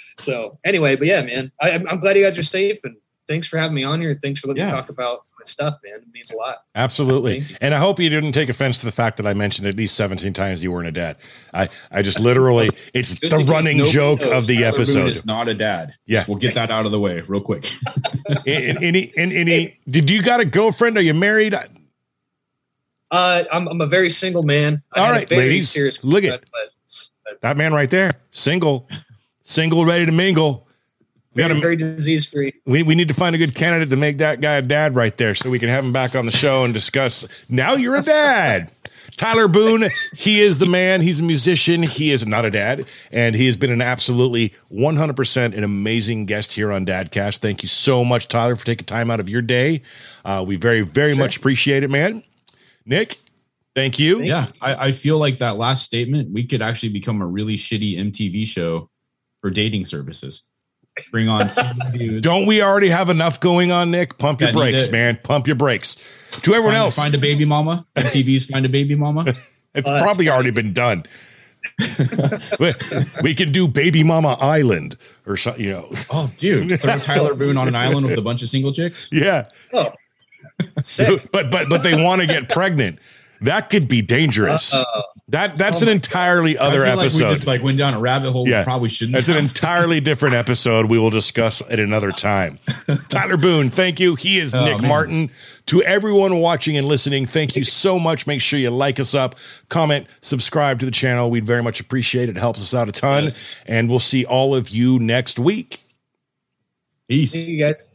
S3: So anyway, but yeah, man, I, I'm glad you guys are safe. And thanks for having me on here. Thanks for letting yeah. me talk about my stuff, man. It means a lot.
S1: Absolutely. And I hope you didn't take offense to the fact that I mentioned at least seventeen times you weren't a dad. I, I just literally, it's just the running joke knows, of the Tyler episode.
S2: Boone is not a dad.
S1: Yeah.
S2: Just we'll get that out of the way real quick.
S1: any, any, any, did you got a girlfriend? Are you married?
S3: Uh, I'm, I'm a very single man. I
S1: All
S3: had a
S1: right,
S3: very
S1: ladies,
S3: serious
S1: look at
S3: but
S1: that man right there. Single, single, ready to mingle. We,
S3: very,
S1: gotta,
S3: very disease free.
S1: we, we need to find a good candidate to make that guy a dad right there so we can have him back on the show and discuss. Now you're a dad. Tyler Boone, he is the man. He's a musician. He is not a dad, and he has been an absolutely one hundred percent an amazing guest here on Dadcast. Thank you so much, Tyler, for taking time out of your day. Uh, we very, very sure. much appreciate it, man. Nick, thank you.
S2: Yeah, I, I feel like that last statement, we could actually become a really shitty M T V show for dating services. Bring on dudes.
S1: Don't we already have enough going on, Nick? Pump your yeah, brakes, man. Pump your brakes. To everyone
S2: find,
S1: else,
S2: find a baby mama. M T V's Find a Baby Mama.
S1: It's uh, probably already been done. we, we can do Baby Mama Island or something, you know.
S2: Oh, dude, throw Tyler Boone on an island with a bunch of single chicks.
S1: Yeah.
S3: Oh, sick.
S1: but but but they want to get pregnant. That could be dangerous. Uh-oh. That that's oh an entirely God. other
S2: I feel
S1: episode.
S2: Like we just like went down a rabbit hole. Yeah. We probably shouldn't.
S1: That's have. an entirely different episode. We will discuss at another time. Tyler Boone, thank you. He is oh, Nick man. Martin. To everyone watching and listening, thank you so much. Make sure you like us up, comment, subscribe to the channel. We'd very much appreciate it. It helps us out a ton. Yes. And we'll see all of you next week.
S2: Peace.
S3: See you guys.